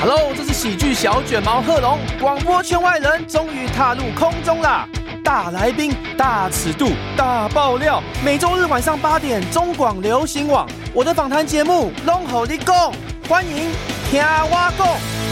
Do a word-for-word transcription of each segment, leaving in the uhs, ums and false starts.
Hello， 这是喜剧小卷毛贺龙，广播圈外人终于踏入空中啦！大来宾、大尺度、大爆料，每周日晚上八点，中广流行网，我的访谈节目《拢予你讲》，欢迎听我讲。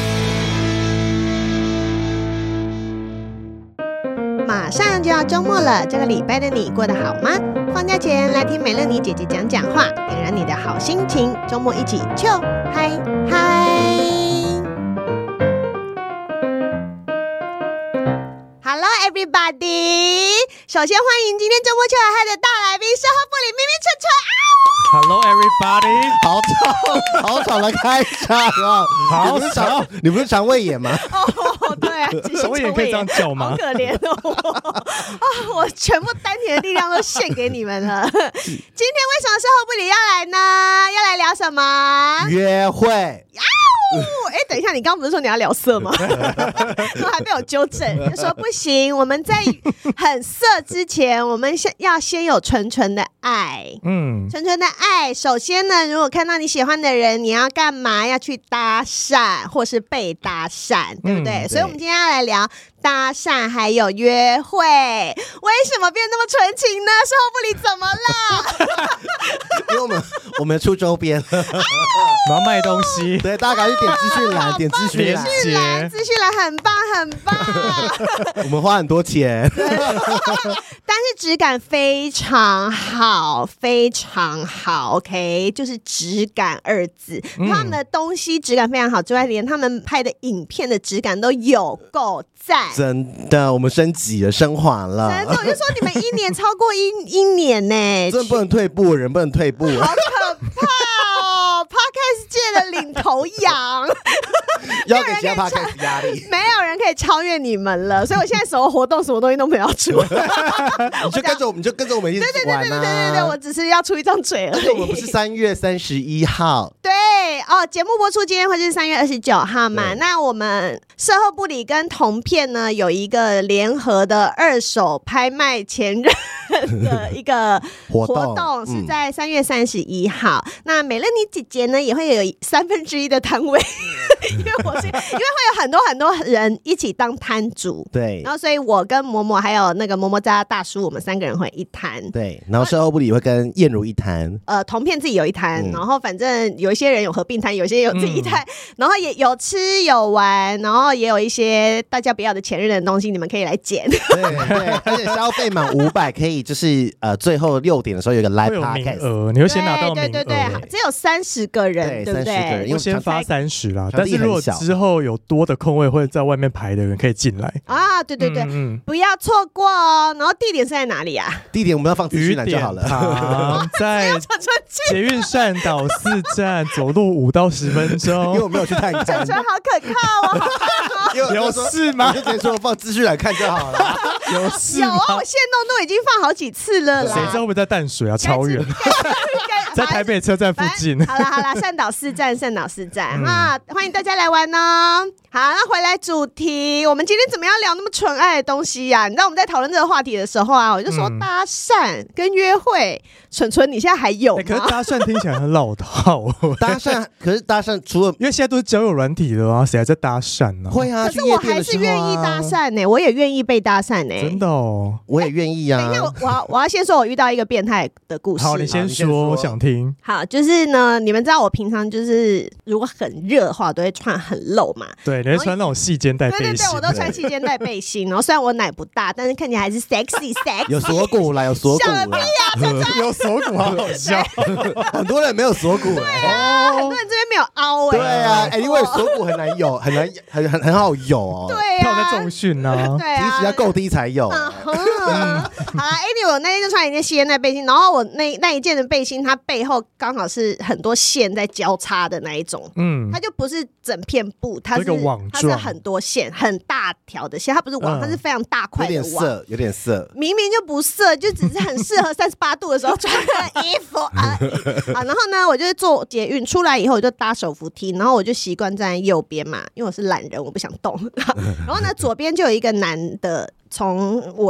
马上就要周末了，这个礼拜的你过得好吗？放假前来听美乐妮姐姐讲讲话，点燃你的好心情，周末一起 chill 嗨嗨。Hello everybody， 首先欢迎今天周末 chill 嗨的大来宾，售后部里咪咪蠢蠢啊！ Hello everybody， 好吵，好吵的开场啊！ 好吵， 你不是肠胃炎吗？ 哦，对啊， 肠胃炎可以这样叫吗？ 好可怜哦！啊，我全部丹田的力量都献给你们了。今天为什么售后部里要来呢？要来聊什么？ 约会。 哎，等一下，你刚刚不是说你要聊色吗？我还被我纠正，就说不行，我们在很色之前，我们先要先有纯纯的爱。嗯，纯纯的爱，首先呢，如果看到你喜欢的人，你要干嘛？要去搭讪，或是被搭讪，对不对？嗯、所以，我们今天要来聊搭讪还有约会，为什么变那么纯情呢？售后部里怎么了？ 因为我们我们出周边了， 我要卖东西， 对，大家赶紧点资讯栏，点资讯栏， 资讯栏，资讯栏很棒很棒。 我们花很多钱， 但是质感非常好，非常好 ，OK， 就是质感二字。嗯、他们的东西质感非常好之外，连他们拍的影片的质感都有够赞。 真的，我们升级了，升华了。 真的，我就说你们一年超过一一年呢、欸， 真的不能退步，人不能退步， 好可怕哦 ！Podcast 界的领头羊， 要给其他 Podcast 压力， 没有人可以超越你们了。所以我现在什么活动、什么东西都没有要出， 你就跟着我们，你就跟着我们一起玩啊！ 对对对对对对对，我只是要出一张嘴而已。 我们不是三月三十一号， 对哦，节目播出今天会是三月二十九号嘛？那我们售后部里跟同片呢有一个联合的二手拍卖前任的一个活动，活动是在三月三十一号。嗯、那美乐妮姐姐呢也会有三分之一的摊位，因为我是因为会有很多很多人一起当摊主， 对， 然后所以我跟嬷嬷还有那个嬷嬷家大叔，我们三个人会一摊， 对，然后售后部里会跟燕如一摊， 呃，同片自己有一摊，嗯、然后反正有一些人有合并摊，有些有自己一摊，嗯、然后也有吃有玩，然后也有一些大家不要的前任的东西，你们可以来捡。 对对，而且消费满五百可以就是呃最后六点的时候有一个 live podcast， 你会先拿到名额， 对对对对，只有三十个人，对不对？ 人因为先发三十啦，但是如果之后有多的空位，会在外面排的人可以进来啊，对对对，嗯嗯不要错过哦。然后地点是在哪里啊？ 地点我们要放资讯栏就好了， 在捷运善导四站，走路五到十分钟。 因为我没有去探看， 陈陈好可靠哦。 有事吗？ 我就直接说放资讯栏看就好了。 有事吗？ 有啊，我限动都已经放好几次了啦。 谁知道会不会在淡水啊？超远。在台北车站附近。 好啦好啦，善导四站，善导四站哈、嗯，欢迎大家来玩哦。好，那回来主题，我们今天怎么样聊那么纯爱的东西呀、啊？你知道我们在讨论这个话题的时候啊，我就说搭讪跟约会，蠢蠢你现在还有吗？ 欸、可是搭讪听起来很老套。 搭讪，可是搭讪除了因为现在都是交友软体了啊，谁还在搭讪呢、啊？ 会啊， 可是我还是愿意搭讪呢、欸，我也愿意被搭讪呢、欸。 真的哦， 我也愿意啊。 等一下，我我要我要先说，我遇到一个变态的故事。 好，你先说，我想听。 好，就是呢，你们知道我平常就是如果很热的话，我都会穿很露嘛。 对，你会穿那种细肩带背心。 对对对，我都穿细肩带背心。然后虽然我奶不大，但是看起来还是 sexy sexy。 有锁骨啦，有锁骨啦。 小屁啊， 有锁骨，好好笑。 很多人没有锁骨。 对啊，很多人这边没有凹哎。 对啊，哎，因为锁骨很难有，很难很很很好有哦。 对啊， 跳在重训呢。 对啊， 体脂要够低才有。 嗯，好啦 ，anyway， 我那天就穿一件细肩带背心，然后我那那一件的背心，它背后刚好是很多线在交叉的那一种，嗯，它就不是整片布，它是它是很多线，很大条的线，它不是网，嗯、它是非常大块的网， 有点色，有点色， 明明就不色，就只是很适合三十八度的时候穿的衣服而已。好，然后呢，我就是坐捷运出来以后，我就搭手扶梯，然后我就习惯站在右边嘛，因为我是懒人，我不想动。然后呢，左边就有一个男的。从我的下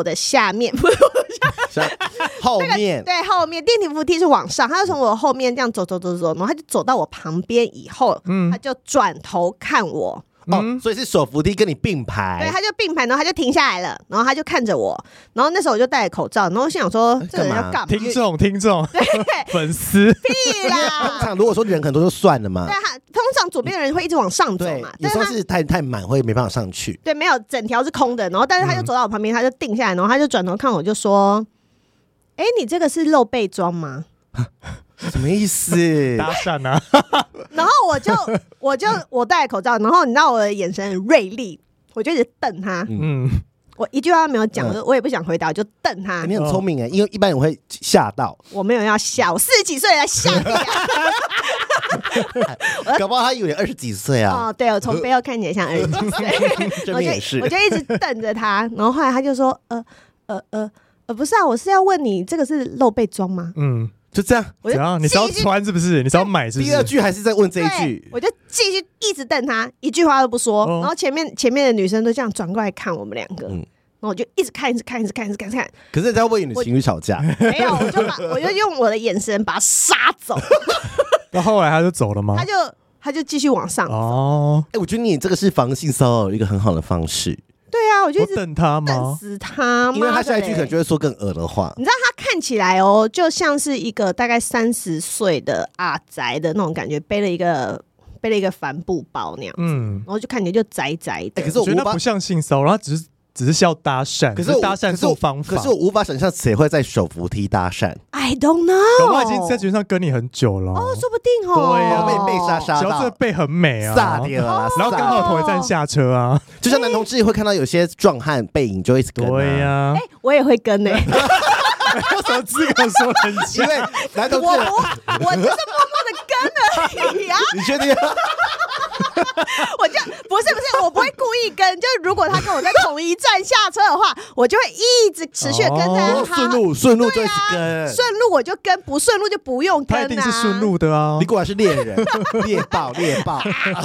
下面， 后面、 那个、对后面电梯扶梯是往上，他就从我后面这样走走走走，然后他就走到我旁边以后，嗯、他就转头看我。 哦、嗯，所以是手扶梯跟你并排， 对，他就并排，然后他就停下来了，然后他就看着我，然后那时候我就戴着口罩，然后我心想说这个人要干嘛？ 听众听众，粉丝屁啦！ 通常如果说人很多就算了嘛， 对，他通常左边的人会一直往上走嘛， 有时候是太太满会没办法上去， 对，没有整条是空的，然后但是他就走到我旁边，嗯、他就定下来，然后他就转头看我就说：“哎，你这个是露背装吗？” 什么意思？ 搭讪啊！ 然后我就我就我戴口罩，然后你知道我的眼神很锐利，我就一直瞪他。嗯，我一句话都没有讲，嗯、我也不想回答，我就瞪他。 欸、你很聪明哎，因为一般人会吓到。 我没有要吓，我四十几岁才吓你啊！ 搞不好他以为二十几岁啊。 哦，对，我从背后看起来像二十几岁。 这边也是， 我就一直瞪着他，然后后来他就说：“呃呃呃呃，不是啊，我是要问你，这个是露背装吗？” 嗯。就这样， 怎样？你是要穿是不是？你是要买是不是？ 第二句还是在问这一句， 我就继续一直瞪他，一句话都不说。哦、然后前面前面的女生都这样转过来看我们两个，嗯、然后我就一直看，一直看，一直看，一直看，一直看。 可是人家问你的情侣吵架， 没有，我就把我就用我的眼神把他杀走。 那后来他就走了吗？ 他就他就继续往上走。 哦，哎、欸，我觉得你这个是防性骚扰一个很好的方式。 对啊，我就一直瞪他吗？ 瞪死他， 因为他下一句可能就会说更恶的话。 你知道他看起来哦，就像是一个大概三十岁的阿宅的那种感觉，背了一个背了一个帆布包那样子，嗯，然后就看起来就宅宅的。 欸、可是我觉得不像性骚扰，他只是只是要搭讪， 可是搭讪做方法。 可是我无法想象谁会在手扶梯搭讪。 I don't know， 搞不好已经在街上跟你很久了哦，说不定哦。 对啊， 被被杀杀到， 小这背很美啊， 撒掉了， 然后刚好同一站下车啊。 就像男同志会看到有些壮汉背影就一直跟、啊。 对呀、啊， 哎、欸，我也会跟哎、欸。 有什么资格说人家？ 因为男同志， 我我就是默默的跟而已啊。 你确定？ 我就不是不是，我不会故意跟。就如果他跟我在同一站下车的话，我就会一直持续的跟着他。 顺、哦、路顺路就一直跟， 顺、啊、路我就跟，不顺路就不用跟、啊。 他一定是顺路的啊！ 你果然是猎人，猎豹猎豹。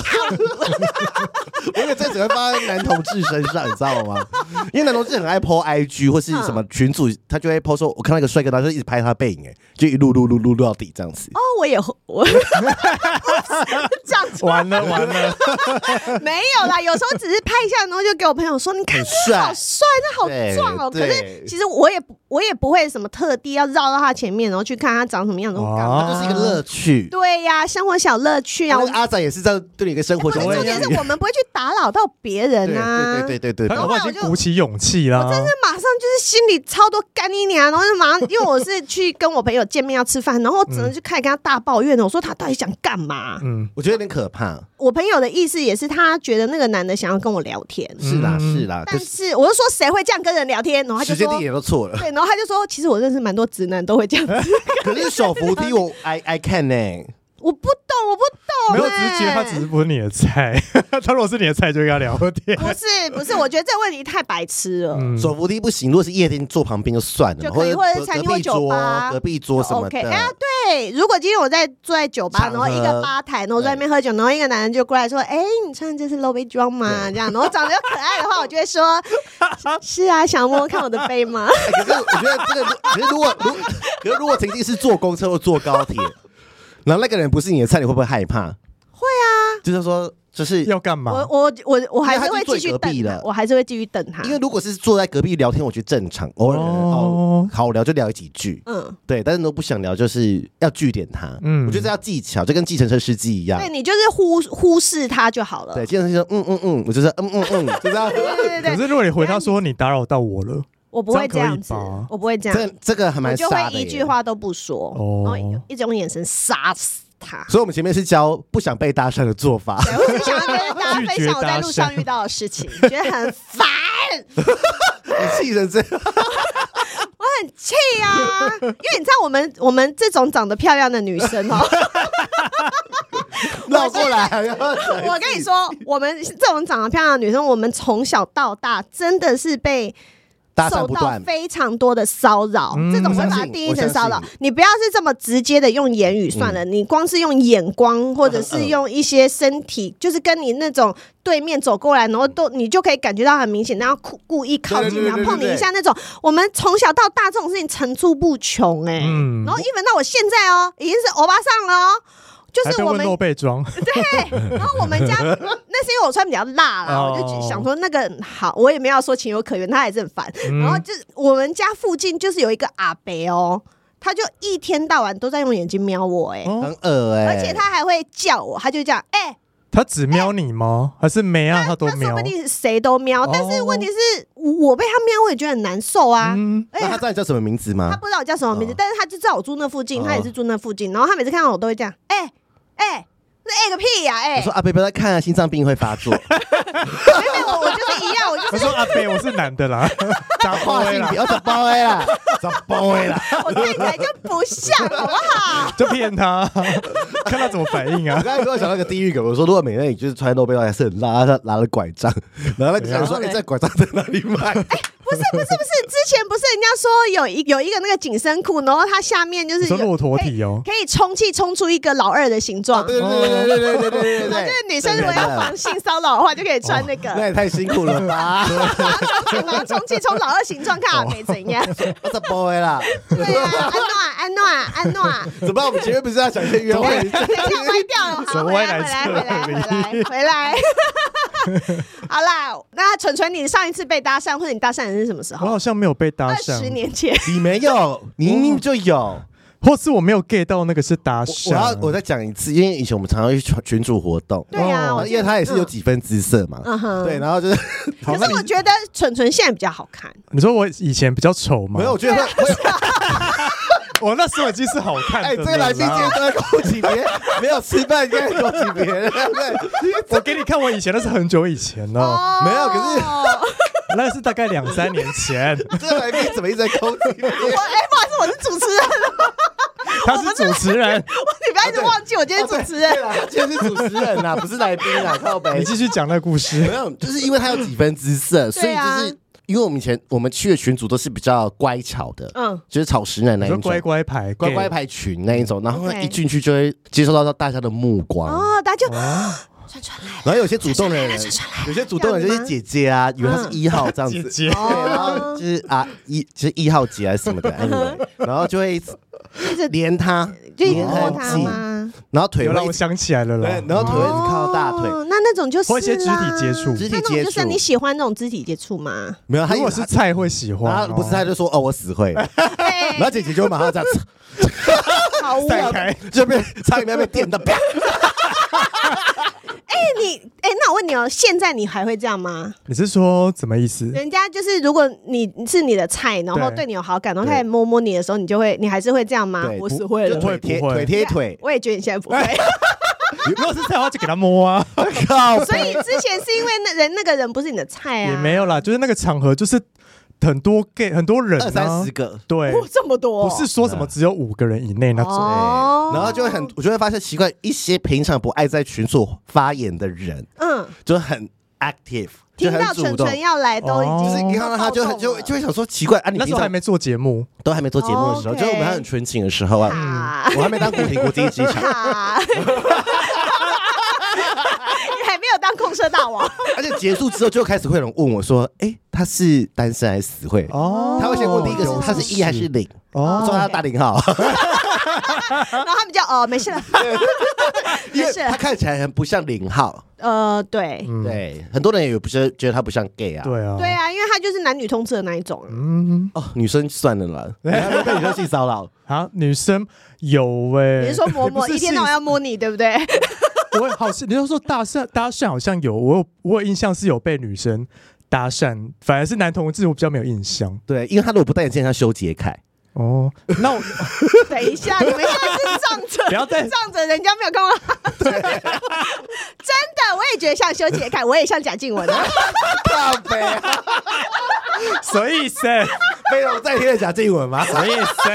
我以为这只会发生在男同志身上，你知道吗？因为男同志很爱 po I G 或是什么群组，他就会 po 说，我看到一个帅哥，他就一直拍他背影，哎，就一路录录录录到底这样子。 哦，我也我这样子完了完了， 没有啦，有时候只是拍一下，然后就给我朋友说，你看他好帅，他好壮哦。可是其实我也我也不会什么特地要绕到他前面，然后去看他长什么样子，干嘛？ 就是一个乐趣。 对呀、啊，生活小乐趣啊。 阿仔也是这样对你一个生活小乐趣。 重点是我们不会去打扰到别人啊。 对对对对对。 他搞不好已经鼓起勇气啦。 我真是马上就是心里超多干你娘，然后就马上，因为我是去跟我朋友见面要吃饭，然后我只能就开始跟他大抱怨了。我说他到底想干嘛？ 嗯，我觉得有点可怕。 我朋友的意思也是，他觉得那个男的想要跟我聊天。 是啦是啦， 但是我就说谁会这样跟人聊天？然后他就说时间地点都错了。 对，然后他就说，其实我认识蛮多直男都会这样子。 可是手扶梯我 I I can 呢、欸。 我不懂，我不懂、欸。 没有，只是觉得他只是不是你的菜。他如果是你的菜，就跟他聊天。 不是不是，我觉得这个问题太白痴了。 嗯、手扶梯不行，如果是夜店坐旁边就算了， 就可以，或者是餐厅或酒吧、 隔壁桌什么的。 OK， 哎、啊，对，如果今天我在坐在酒吧，然后一个吧台，然后在那边喝酒，然后一个男人就过来说：“哎、欸，你穿的这是露背装吗？”这样，然后长得又可爱的话，我就会说：“是啊，想摸摸看我的背吗？” 欸、可是我觉得这个，可是如果如可是如果曾经是坐公车或坐高铁。然后那个人不是你的菜，你会不会害怕？ 会啊， 就是说，就是要干嘛？ 我我我我还是会继续等他，我还是会继续等他。 因为如果是坐在隔壁聊天，我觉得正常，偶尔哦好聊就聊几句，嗯，对。但是都不想聊，就是要句点他。嗯，我觉得这要技巧，就跟计程车司机一样。 对，你就是忽忽视他就好了。 对，计程车司机说嗯嗯嗯，我就是嗯嗯嗯，就这样。 对对对。 可是如果你回他说你打扰到我了。 我不会这样子，我不会这样。 这这个还蛮傻的， 我就会一句话都不说，哦、然后一直用眼神杀死他。 所以我们前面是教不想被搭讪的做法。 对，我是想要跟大家分享我在路上遇到的事情，觉得很烦。 你气成这样， 我很气啊！因为你知道我们我们这种长得漂亮的女生哦。 绕过来， 我跟你说，我们这种长得漂亮的女生，我们从小到大真的是被受到非常多的骚扰，嗯、这种会把它定义成骚扰。你不要是这么直接的用言语算了，嗯、你光是用眼光或者是用一些身体，就是跟你那种对面走过来，然后都你就可以感觉到很明显，然后故意靠近，然后碰你一下那种。我们从小到大这种事情层出不穷哎、欸，嗯、然后even到我现在哦，已经是欧巴桑了哦。就是我们露背装， 对，然后我们家那是因为我穿比较辣啦，哦、我就想说那个好，我也没有说情有可原，他还是很烦。嗯、然后就我们家附近就是有一个阿伯哦，他就一天到晚都在用眼睛瞄我、欸，哎、 哦，很恶哎、 欸，而且他还会叫我，他就这样，哎、欸， 他只瞄你吗？欸、还是没啊？他都瞄， 他说不定谁都瞄，哦、但是问题是我被他瞄，我也觉得很难受啊。嗯、 那他知道你叫什么名字吗？ 他不知道我叫什么名字，哦、但是他就知道我住那附近，哦、他也是住那附近，然后他每次看到我都会这样，哎、欸。哎、欸，这哎、欸、个屁呀、啊！哎、欸， 我说阿伯不要再看啊，心脏病会发作。 没有，我我就是一样，我就是。 我说阿伯，我是男的啦， 咋跨性别？我咋包 A 啦？咋包 A 啦？ 我看起来就不像，好不好？ 就骗他，看他怎么反应啊！ 我刚才跟我想到一个地狱梗，我说如果美奈你就是穿露背装还是很辣，他拿了拐杖，然后那个人说：“哎、欸，这拐杖在哪里买？”哎。 不是不是不是，之前不是人家说有一有一个那个紧身裤，然后它下面就是有骆驼体哦， 可以充气充出一个老二的形状。 对对对对对对对对， 就是女生如果要防性骚扰的话，就可以穿那个。 那也太辛苦了吧！ 然后充气充老二形状，看没怎样。 我怎么会啦？ 对啊，安诺安诺安诺， 怎么办？我们前面不是要讲一些约会？ 等一下歪掉了，好，回来回来回来回来回来。好啦，那纯纯，你上一次被搭讪或者你搭讪的是什么时候？ 我好像没有被搭讪， 二十年前。 你没有，你明明就有， 或是我没有 get 到那个是搭讪。 我要我再讲一次，因为以前我们常常去群组活动， 对呀、啊， 因为他也是有几分姿色嘛，嗯、对，然后就是。 可是我觉得纯纯现在比较好看。 你说我以前比较丑吗？ 没有，我觉得会。 我那时候已经是好看的。 哎、欸，这个来宾今天都在攻击别人，没有吃饭，应该攻击别人，对不对？ 我给你看我以前，那是很久以前了。 哦、 没有，可是那个是大概两三年前。 这个来宾怎么一直在攻击别人？ 我哎、欸，不好意思，我是主持人。 他是主持人， 你不要一直忘记我今天是主持人。 对啦，今天是主持人啦，不是来宾啦，靠北。 你继续讲那个故事。 没有，就是因为他有几分姿色，所以就是。因为我们以前我们去的群组都是比较乖巧的，嗯，就是草食男那一种， 乖乖牌、 乖乖牌群那一种，然后一进去就会接受到大家的目光， 哦，大家就传传来， 然后有些主动的人，有些主动的人就是姐姐啊，以为他是一号这样子， 姐姐， 对，然后就是啊一就是一号姐还是什么的，然后就会连他， 连他近， 然后腿会让我想起来了啦， 然后腿会一直靠到大腿， 那那种就是会一些肢体接触， 肢体接触， 就是你喜欢那种肢体接触吗？ 没有， 如果是菜会喜欢， 然后不是菜就说哦我死会，然后姐姐就会马上这样子， 散开就被差点被电到。 哎、欸，你哎、欸，那我问你哦，现在你还会这样吗？ 你是说什么意思？ 人家就是如果你是你的菜，然后对你有好感，然后开始摸摸你的时候，你就会，你还是会这样吗？我死会了， 腿贴腿贴腿。 我也觉得你现在不会。 如果是菜的话，就给他摸啊！ 靠！ 所以之前是因为那人那个人不是你的菜啊？ 也没有啦，就是那个场合就是。很多 gay 很多人、啊， 二三十个， 对， 哦、这么多， 不是说什么只有五个人以内那种， 哦、 然后就会很，我就会发现奇怪，一些平常不爱在群组发言的人，嗯，就很 active， 听到纯纯要来都已经， 就是你看到他就很就就会想说奇怪啊，你那时候还没做节目， 都还没做节目的时候， okay 就是我们还很纯情的时候啊，嗯、我还没当古亭国际机场。 还没有当控社大王， 而且结束之后就开始会有人问我说：“哎、欸，他是单身还是死会？”哦，他会先问第一个是他是一还是零，哦，说他大零号， 然后他们就哦没事了， 因为他看起来很不像零号。 呃，对、 嗯、对，很多人也不是觉得他不像 gay 啊， 对啊， 对啊，因为他就是男女通吃的那一种、啊。 嗯，哦，女生算了啦，被女生性骚扰啊，女生有哎、欸， 你是说摸摸一天到晚要摸你，对不对？ 我好像你就说搭讪搭讪好像有，我有我有印象是有被女生搭讪，反而是男同志我比较没有印象。 对，因为他如果不戴眼镜，像修杰楷。 哦，那我等一下，你们现在是仗着， 不要再仗着人家没有看过。真的，我也觉得像修杰楷，我也像贾静雯啊。 靠北啊！ 什么意思？ 飞龙在天的贾静雯吗？ 什么意思？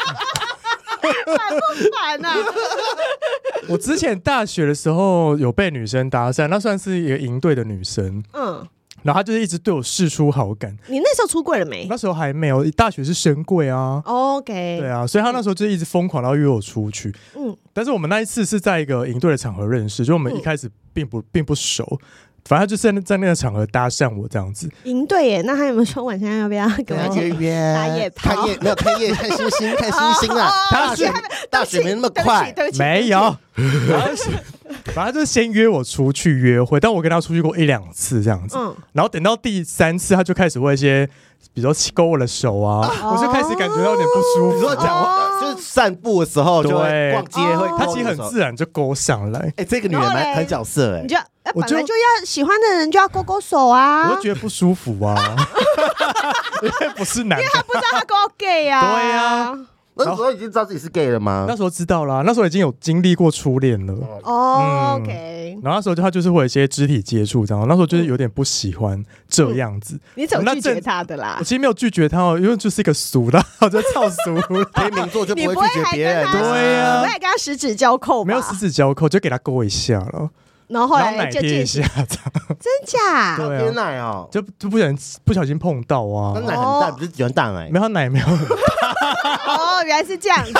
烦啊！ 我之前大学的时候有被女生搭讪，那算是一个营队的女生。嗯， 然后他就是一直对我释出好感。 你那时候出柜了没？ 那时候还没有，大学是深柜啊。 OK， 对啊，所以他那时候就一直疯狂，然后约我出去。嗯，但是我们那一次是在一个营队的场合认识，就我们一开始并不并不熟。反正就是在那个场合搭讪我这样子。 营队耶，那他有没有说晚上要不要跟我约约打野炮？ 看夜没有看夜看星星看星星啊！大学大学没那么快， 没有。反正就是先约我出去约会，但我跟他出去过一两次这样子。嗯，然后等到第三次，他就开始会一些，比如说勾我的手啊，哦、我就开始感觉到有点不舒服。 你说讲话就是散步的时候，就会逛街会， 他其实很自然就勾上来。 哎、欸，这个女人蛮很角色哎、欸， 你就本来就要喜欢的人就要勾勾手啊， 我就觉得不舒服啊，因为不是男的， 因为他不知道他勾 gay 啊。 对啊。 那时候已经知道自己是 gay 了吗？ 那时候知道啦，那时候已经有经历过初恋了。 哦、嗯、，OK。 然后那时候他就是会有一些肢体接触，这样。那时候就是有点不喜欢这样子。嗯、 你怎么拒绝他的啦？ 我其实没有拒绝他哦，因为就是一个俗的，我就操俗。 天秤座就不会拒绝别人， 对呀、啊， 不会跟他十指交扣吧？ 没有十指交扣，就给他勾一下了。 然后后来就贴一下， 真假？ 对啊， 贴奶哦， 就就不小心不小心碰到啊。 那奶很大，不是喜欢大奶？ 没有奶没有。 哦，原来是这样子啊！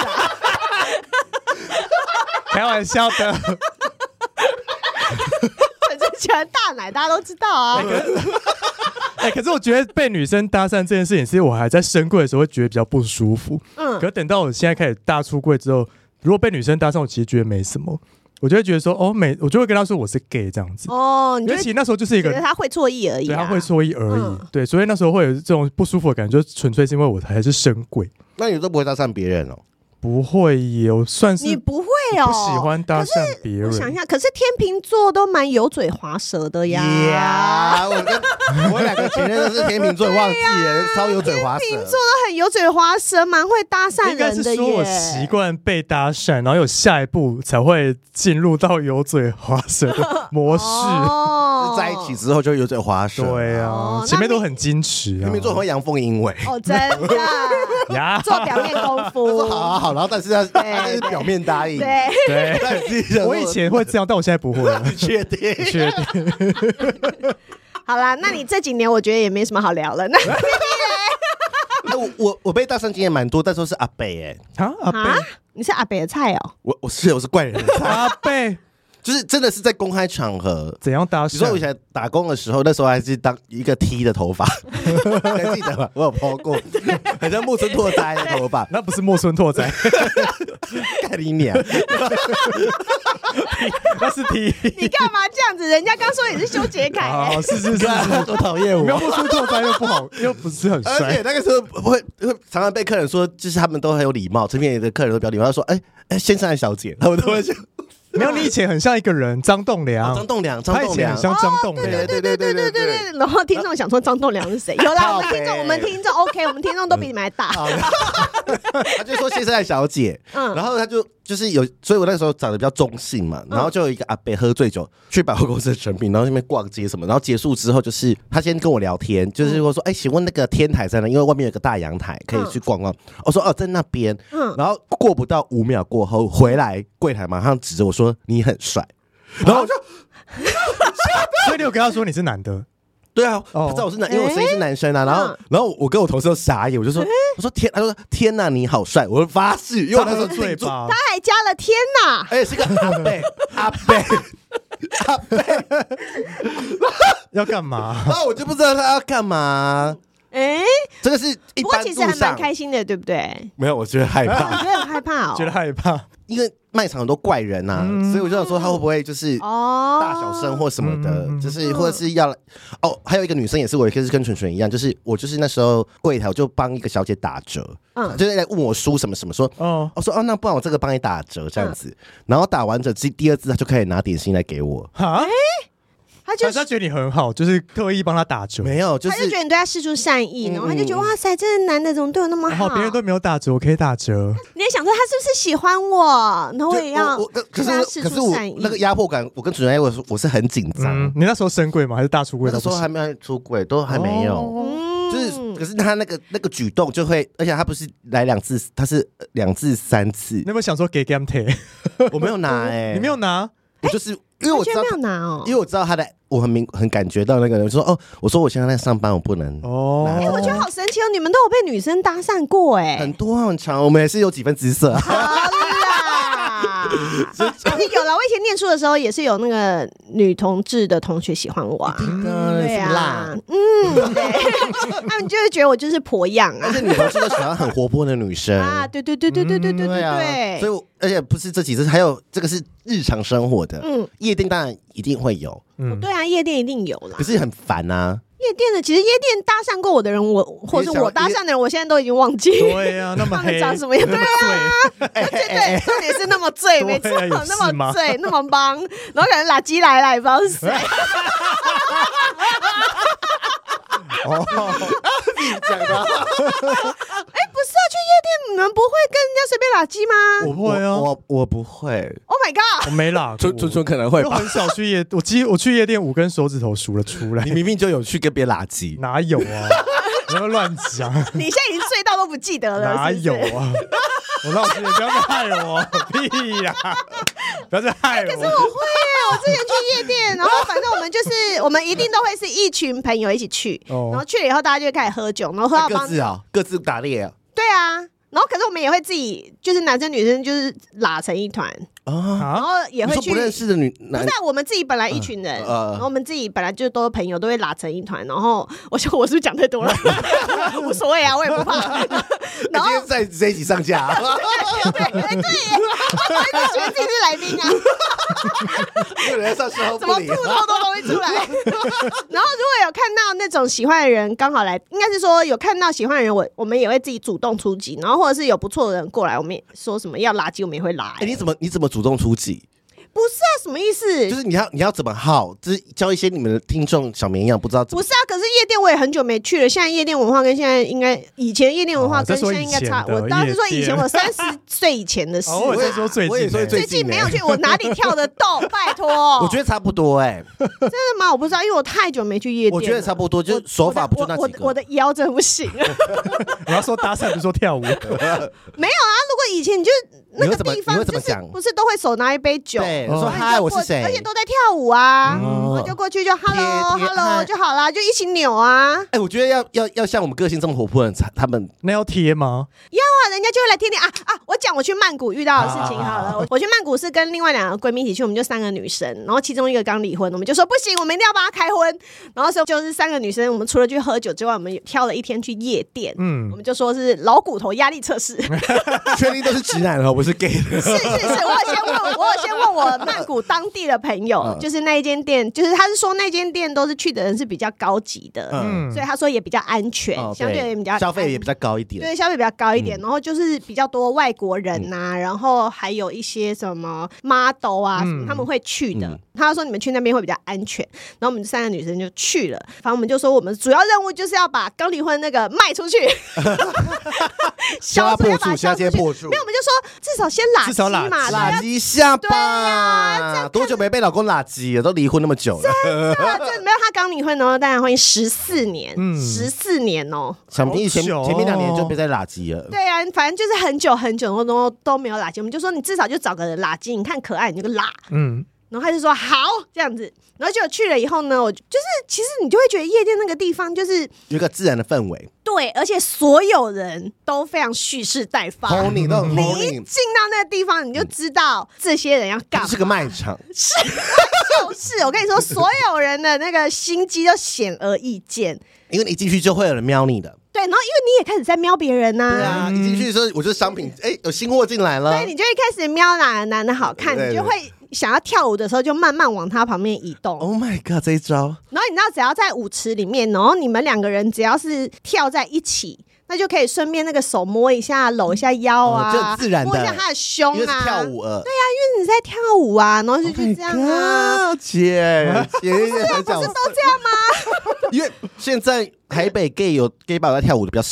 开玩笑的。 反正喜欢大奶，大家都知道啊。 哎、欸，可是我觉得被女生搭讪这件事情，是我还在深柜的时候会觉得比较不舒服。嗯，可是等到我现在开始大出柜之后，如果被女生搭讪，我其实觉得没什么。我就会觉得说，哦，每我就会跟他说我是 gay 这样子。哦，因为其实那时候就是一个， 觉得他会错意而已、啊， 对，他会错意而已。嗯、对，所以那时候会有这种不舒服的感觉，就纯粹是因为我还是深柜。 那你都不会搭讪别人哦？ 不会耶，我算是你不会哦， 不喜欢搭讪别人。 我想一下，可是天秤座都蛮油嘴滑舌的呀。 Yeah, 我跟我两个前任都是天秤座，忘记了，超油嘴滑舌。 天秤座都很油嘴滑舌，蛮会搭讪人的耶。应该是说我习惯被搭讪，然后有下一步才会进入到油嘴滑舌的模式。 哦， 在一起之后就油嘴滑舌。 对啊，哦、前面都很矜持啊。 天秤座很会阳奉阴违。 哦，真的。 呀， 做表面功夫。 说好啊好，然后但是他他是表面答应。 对对。 对我以前会这样，但我现在不会了。 你确定？ 确定。 好啦，那你这几年我觉得也没什么好聊了。那哎，我我我被搭讪经验蛮多，但是是阿北哎、 欸，啊阿北， 你是阿北的菜哦、喔？ 我我是我是怪人的菜， 阿北。 就是真的是在公开场合怎样搭讪？ 比如说我以前打工的时候，那时候还是当一个 T 的头发，还记得吗？我有 po 过，很像木村拓哉的头发， 那不是木村拓哉， 干你娘！ 那是 T。 你干嘛这样子？人家刚说你是修杰楷、欸， 哦，是是是， 多讨厌我！ 没有木村拓哉又不好，又不是很帅， 而且那个时候会会常常被客人说，就是他们都很有礼貌，这边的客人都比较礼貌，他说：“哎、欸、哎、欸，先生和小姐。”他们都会说。 没有，你以前很像一个人，张栋梁。 张栋梁，张栋梁很像张栋梁。 对对对对对对对。然后听众想说张栋梁是谁？有啦，我们听众，我们听众 OK， 我们听众都比你们还大。 他就说先生和小姐，然后他就就是有，所以我那时候长得比较中性嘛，然后就有一个阿伯喝醉酒去百货公司的成品，然后那边逛街什么，然后结束之后就是他先跟我聊天，就是我说哎，请问那个天台在哪？因为外面有个大阳台可以去逛逛。我说哦，在那边。然后过不到五秒过后回来，柜台马上指着我说你很帅，然后我就， 所以你有跟他说你是男的？ 对啊，他知道我是男，因为我声音是男生啊。然后，然后我跟我同事都傻眼，我就说，我说天，他说天哪，你好帅！我发誓，因为我那时候醉吧， 他还加了天哪， 而且是个阿伯，阿伯，阿伯， 要干嘛？ 然后我就不知道他要干嘛。哎，这个是一般路上，不过其实还蛮开心的，对不对？ 没有，我觉得害怕， 我觉得很害怕哦， 觉得害怕， 因为卖场很多怪人呐、啊，嗯、所以我就想说他会不会就是大小声或什么的，哦、就是或者是要哦，还有一个女生也是，我也是跟纯纯一样，就是我就是那时候柜台我就帮一个小姐打折，嗯，就是来问我书什么什么，说哦，我说哦，那不然我这个帮你打折这样子，嗯、然后打完折第第二次他就可以拿点心来给我， 哈。他就是他觉得你很好，就是特意帮他打折。 没有，就是他就觉得你对他释出善意，然后他就觉得哇塞，这个男的怎么对我那么好？ 别人都没有打折，我可以打折。 你也想说他是不是喜欢我？然后我也要可是可是我那个压迫感，我跟主任我说我是很紧张。 嗯、你那时候升柜吗？还是大出柜？ 那时候还没出柜，都还没有。哦、就是，可是他那个那个举动就会，而且他不是来两次，他是两次三次。你有没有想说给 Gam T？ 我没有拿哎、欸， 你没有拿。 我就是因为我知道没有拿哦， 因为我知道他的，我很明很感觉到那个人说哦，我说我现在在上班，我不能哦。 哎、欸，我觉得好神奇哦，你们都有被女生搭讪过哎、欸， 很多很长，我们也是有几分姿色。 好啦，但是有了，我以前念书的时候也是有那个女同志的同学喜欢我、啊， 嗯、 对啊，嗯，对，他们就会觉得我就是婆样啊， 而且女同志都喜欢很活泼的女生啊，对对对对对对对对对、 啊，所以我而且不是这几次，还有这个是日常生活的，嗯，夜店当然一定会有， 嗯，对啊，夜店一定有啦， 可是很烦啊。 夜店的，其实夜店搭讪过我的人，我或是我搭讪的人，我现在都已经忘记。 对呀、啊，那么黑， 他们长什么样？对啊，对对对，重点是那么醉，没错，那么醉，那么帮，然后可能垃圾来了，也不知道是谁。 哦，自己讲的。 哎，不是啊，去夜店你们不会跟人家随便垃圾吗？ 我会啊， 我我不会。 Oh my god！ 我没拉， 纯纯纯可能会吧。 我很少去夜，我几我去夜店五根手指头数了出来。 你明明就有去跟别人垃圾， 哪有啊？不要乱讲。 你现在已经醉到都不记得了， 哪有啊？我老师，你不要再害我，屁呀！不要再害我。 可是我会耶，我之前去夜店，然后反正我们就是我们一定都会是一群朋友一起去， 哦、 然后去了以后大家就会开始喝酒，然后喝到各自啊，各自打猎啊。 对啊。然后，可是我们也会自己，就是男生女生就是拉成一团， 啊， 然后也会去不认识的女， 不是、啊、我们自己本来一群人， 呃呃、 然后我们自己本来就都是朋友，都会拉成一团。然后我说我是不是讲太多了？无所谓啊，我也不怕。然后在这一集上架、啊， 对对对，对耶，我一直觉得自己是来宾啊。 有人上时候怎么吐那么多东西出来？然后如果有看到那种喜欢的人刚好来，应该是说有看到喜欢的人，我我们也会自己主动出击，然后或者是有不错的人过来，我们也说什么要垃圾，我们也会拉、欸。 哎、欸，你怎么你怎么主动出击？ 不是啊，什么意思？ 就是你要你要怎么耗，就是教一些你们的听众小绵羊不知道怎么。 不是啊，可是夜店我也很久没去了。现在夜店文化跟现在应该以前夜店文化跟现在应该差。 哦、 我当然是说以前我三十岁以前的事。 哦、我也说最近， 我也说最近没有去，我哪里跳得动？拜托， 我觉得差不多哎、欸。 真的吗？我不知道，因为我太久没去夜店。 我觉得差不多，就是手法不就那几个。 我, 我, 我, 我的腰真的不行。 我要说搭讪，不是说跳舞。 没有啊，如果以前你就那个地方就是不是都会手拿一杯酒， 对，说嗨，我是谁， 而且都在跳舞啊，然后就过去就 hello hello 就好啦，就一起扭啊。 哎，我觉得要要要像我们个性这么活泼的人，他们那要贴吗？ 要啊，人家就会来贴贴啊啊！我讲我去曼谷遇到的事情好了，我去曼谷是跟另外两个闺蜜一起去，我们就三个女生，然后其中一个刚离婚，我们就说不行，我们一定要帮她开婚。然后所以就是三个女生，我们除了去喝酒之外，我们也挑了一天去夜店，嗯，我们就说是老骨头压力测试。 确定都是直男哦，不是 gay 的。 是是是，我有先问，我有先问我曼谷当地的朋友，嗯、就是那一间店，就是他是说那间店都是去的人是比较高级的，嗯，所以他说也比较安全，哦、相对也比较消费也比较高一点， 对，消费比较高一点，嗯、然后就是比较多外国人呐、啊，嗯、然后还有一些什么 model 啊，嗯、他们会去的。嗯、他说你们去那边会比较安全，然后我们三个女生就去了，反正我们就说我们主要任务就是要把刚离婚那个卖出去， 销破处，销街破处。 没有，我们就说至少先拉鸡嘛， 拉鸡下吧。对啊， 多久没被老公拉鸡了？都离婚那么久了。 真的，这没有他刚离婚哦，当然婚姻十四年，十四年哦。 想必前前面两年就别再拉鸡了。 对啊，反正就是很久很久都都没有拉鸡，我们就说你至少就找个人拉鸡，你看可爱你就拉，嗯。然后他就说好这样子，然后结果去了以后呢，我就是其实你就会觉得夜店那个地方就是有一个自然的氛围， 对，而且所有人都非常蓄势待发。 轰你都很轰你一进到那个地方，你就知道这些人要干嘛。 是个卖场， 是就是我跟你说，所有人的那个心机都显而易见， 因为你一进去就会有人瞄你的。 对，然后因为你也开始在瞄别人呐、啊， 对啊，一进去的时候，我觉得商品哎、欸、有新货进来了， 对，你就会开始瞄哪个男的好看，你就会想要跳舞的时候就慢慢往他旁边移动。 Oh my god， 这一招！ 然后你知道，只要在舞池里面，然后你们两个人只要是跳在一起，那就可以顺便那个手摸一下、搂一下腰啊， 哦、就自然的摸一下他的胸啊， 因为是跳舞了。 对啊，因为你在跳舞啊，然后就就这样啊， oh、姐姐不是啊，不是都这样吗？ 因为现在台北 gay 有 gay bar 在跳舞的比较少。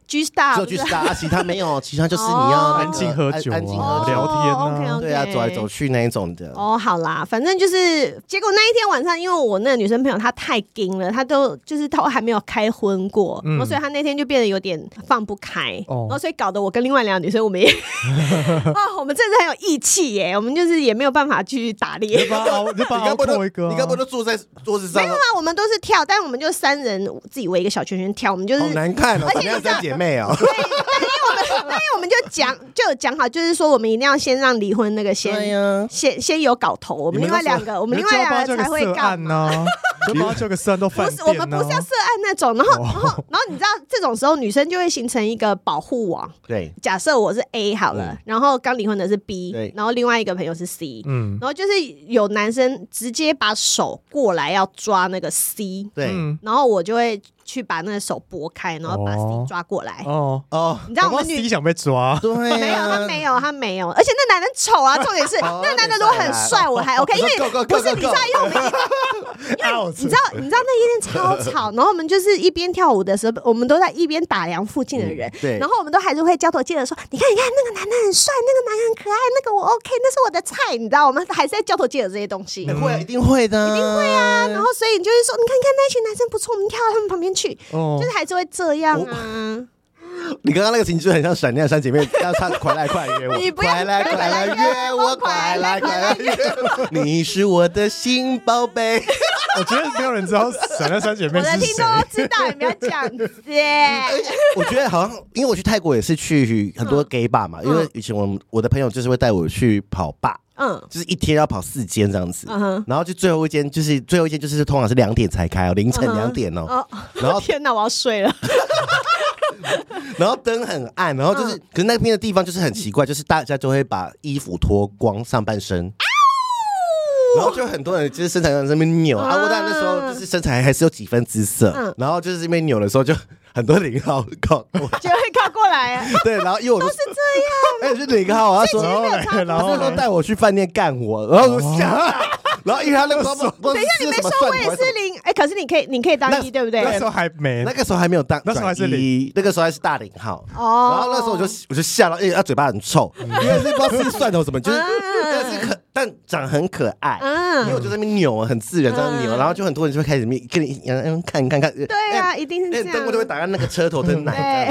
G Star， 只有 G Star， 其他没有，其他就是你要安静喝酒、 安静喝酒、 聊天啊， 对啊，走来走去那一种的。 哦，好啦，反正就是结果那一天晚上，因为我那个女生朋友她太硬了，她都就是她还没有开荤过，然后所以她那天就变得有点放不开，然后所以搞得我跟另外两个女生我们也啊，我们真的很有义气耶，我们就是也没有办法去打猎。 你把你把熬破一个， 你刚不都坐在桌子上？ 没有啊，我们都是跳，但我们就三人自己围一个小圈圈跳，我们就是好难看哦，而且三姐妹哦。 对，但因为我们，但因为我们就讲就有讲好，就是说我们一定要先让离婚那个先先先有搞头，我们另外两个，我们另外两个才会干呢。就把这个色都饭店、啊、 不是，我们不是要涉案那种，然后、哦、然后然后你知道这种时候女生就会形成一个保护网。 对， 假设我是 A 好了，嗯、然后刚离婚的是 B， 对， 然后另外一个朋友是 C， 嗯，然后就是有男生直接把手过来要抓那个 C， 对， 然后我就会去把那个手拨开，然后把 C 抓过来。哦哦，你知道我们女 C 想被抓， 对、啊， 没有，他没有，他没有，而且那男人丑啊，重点是、哦、那个男的如果很帅，我还 OK， 因为不是你知道，因为我们因为你知道你知道那一天超吵，然后我们就是一边跳舞的时候，我们都在一边打量附近的人，嗯、对，然后我们都还是会交头接耳说，你看你看那个男的很帅，那个男人很可爱，那个我 OK， 那是我的菜，你知道，我们还是在交头接耳这些东西， 嗯、会一定会的， 一定会啊，然后所以你就是说，你看你看那群男生不错，我们跳到他们旁边去，哦，就是。还是会这样啊！ 你刚刚那个情绪很像闪亮三姐妹要唱《快来快约我》， 你不要快来快来约我，快来快来约我，你是我的新宝贝。 我觉得没有人知道闪亮三姐妹是谁， 我的听众都知道，你不要这样子。 我觉得好像，因为我去泰国也是去很多 gay bar 嘛，嗯、因为以前我我的朋友就是会带我去跑吧。嗯，就是一天要跑四间这样子，嗯、然后就最后一间，就是最后一间就是通常是两点才开哦，凌晨两点哦。嗯、 然后天哪，我要睡了。 然后灯很暗，然后就是，嗯、可是那边的地方就是很奇怪，就是大家就会把衣服脱光上半身。然后就很多人就是身材在那边扭啊，我当然那时候就是身材还是有几分姿色，嗯、然后就是这边扭的时候就很多零号靠过来， 就会靠过来、啊。对， 然后因为我都是这样， 哎、欸，是零号，他说，然后他带我去饭店干我，然后我想。哦然后因为他那个时候， 等一下你没说我也是零，哎，可是你可以你可以当一对不对？ 那时候还没， 那个时候还没有当， 那时候还是零， 那个时候还是大零号。哦，然后那时候我就我就吓到，因为他嘴巴很臭，因为是不知道是蒜头什么，就是但是可但长得很可爱，因为我就在那边扭，很自然这样扭，然后就很多人就会开始跟你嗯看看看， 对啊，一定是这样， 灯光就会打开那个车头灯奶。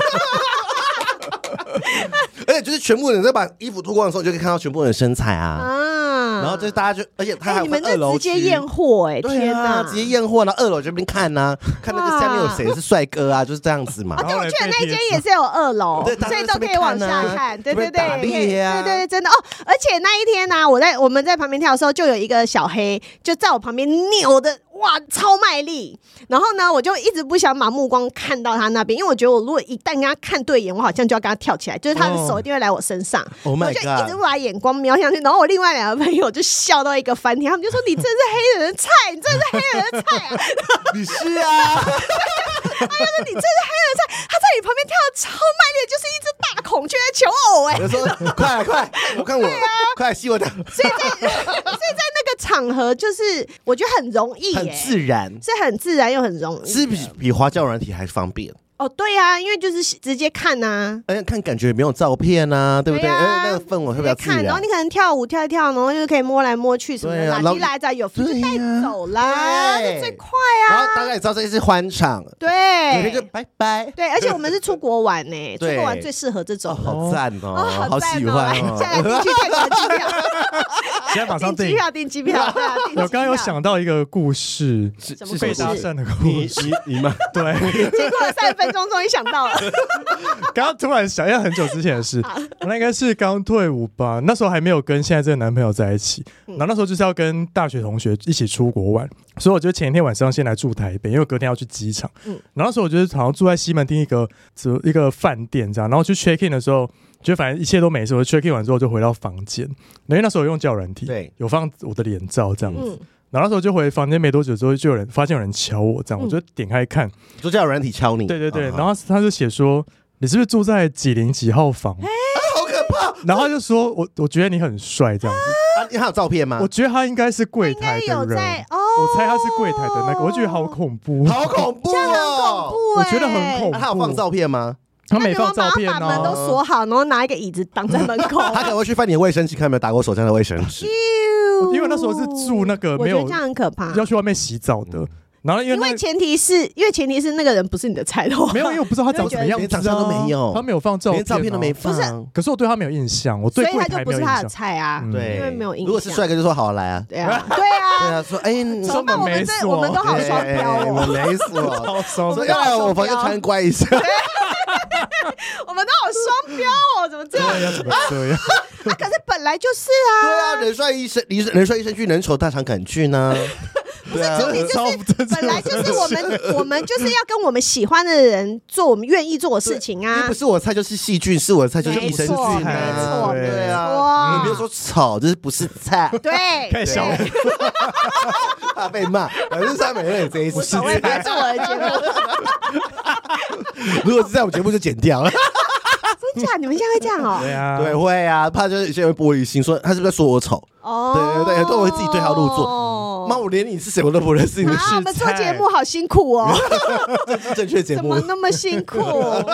而且就是全部人在把衣服脱光的时候，你就可以看到全部人的身材啊。啊然后就是大家就，而且他还有二楼、欸、 直接验货哎，天哪， 直接验货，然后二楼这边看呐、啊，看那个下面有谁是帅哥啊，就是这样子嘛。 哦，对，我去的那一间也是有二楼，所以都可以往下看。对对对， 打猎啊， 对对对，真的哦。而且那一天呢、啊，我在我们在旁边跳的时候，就有一个小黑就在我旁边扭的。哇，超卖力！然后呢，我就一直不想把目光看到他那边，因为我觉得我如果一旦跟他看对眼，我好像就要跟他跳起来，就是他的手一定会来我身上。 Oh my god！ 我就一直把眼光瞄向去，然后我另外两个朋友就笑到一个翻天，他们就说：“你真是黑人的菜，你真是黑人的菜啊！” 你是啊！ 他就说：“你真是黑人的菜。”他在你旁边跳的超卖力，就是一只大孔雀在求偶哎、欸！ 我说：“快来快，我看我，啊、快来吸我的。” 所以在所以在那个场合，就是我觉得很容易、欸， 很自然， 是很自然又很容易， 是比比滑交友软体还方便。 哦，对啊，因为就是直接看呐、啊， 而且看感觉也没有照片呐、啊，对不对？而、啊、那个氛围会比较自然。 然后你可能跳舞跳一跳，然后就可以摸来摸去什么的，拉起来再有 feel 就带走啦，这最快啊！ 然后大概也知道这是欢场， 对， 有就拜拜。 对，而且我们是出国玩呢、欸，出国玩最适合这种， 哦、好赞哦，哦好喜欢哦！现在订去泰国的机票， 现在马上订机票，订机票。对啊， 我刚刚有想到一个故事， 是是被搭讪的故事， 你你吗？ 对， 经过了三十分钟，终于想到了。 刚刚突然想要很久之前的事，我那应该是刚退伍吧，那时候还没有跟现在这个男朋友在一起，然后那时候就是要跟大学同学一起出国玩，所以我就前一天晚上先来住台北，因为隔天要去机场。嗯，然后那时候我就是好像住在西门町一个一个饭店这样，然后去 check in 的时候，就反正一切都没事，我 check in 完之后就回到房间，因为那时候有用交友软体，对，有放我的脸照这样子。嗯，然后那时候就回房间没多久之后，就有人发现有人敲我，这样、嗯、我就点开看， 就叫软体敲你。 对对对，哦、然后他就写说你是不是住在几零几号房？ 欸、好可怕！ 然后他就说我我觉得你很帅这样子。 啊，他有照片吗？ 我觉得他应该是柜台的人，哦、我猜他是柜台的那个，我觉得好恐怖， 好恐怖、哦， 这样很恐怖我觉得很恐怖。 他有放照片吗？ 他没放照片啊，把门都锁好，然后拿一个椅子挡在门口。 他可能会去翻你的卫生纸，看有没有打过手枪的卫生纸。 因为那时候是住那个没有， 我觉得这样很可怕， 要去外面洗澡的。然后因为因为前提是因为前提是那个人不是你的菜的话， 没有，因为我不知道他长什么样子， 连长相都没有， 他没有放照片， 连照片都没放。 可是我对他没有印象，我对柜台没有印象，所以他就不是他的菜啊。 对， 因为没有印象。 如果是帅哥就说好来啊， 对啊，对啊， 对啊，说哎， 怎么办？我们这我们都好双标哦， 我们没锁，说要来我房间参观一下。 我们都好双标哦，怎么这样？ 对呀，怎么这样？ 啊，可是本来就是啊。 对啊，人帅一生，人帅一生去，人丑大肠杆菌呢。 不是重点，就是本来就是我们，我们就是要跟我们喜欢的人做我们愿意做的事情啊。 不是我的菜就是细菌，是我的菜就是益生菌啊。 没错， 对啊。你别说丑，这是不是菜？ 对， 太小了， 怕被骂。百分之三每个人有这一次， 不是我的节目。 如果是在我们节目就剪掉了。 真假？你们现在会这样哦？ 对啊， 对，会啊，怕就是有些人玻璃心，说他是不是在说我丑？哦，对对对，都会自己对号入座。妈，我连你是谁我都不认识，你是啊，我们做节目好辛苦哦， 这是正确节目， 怎么那么辛苦？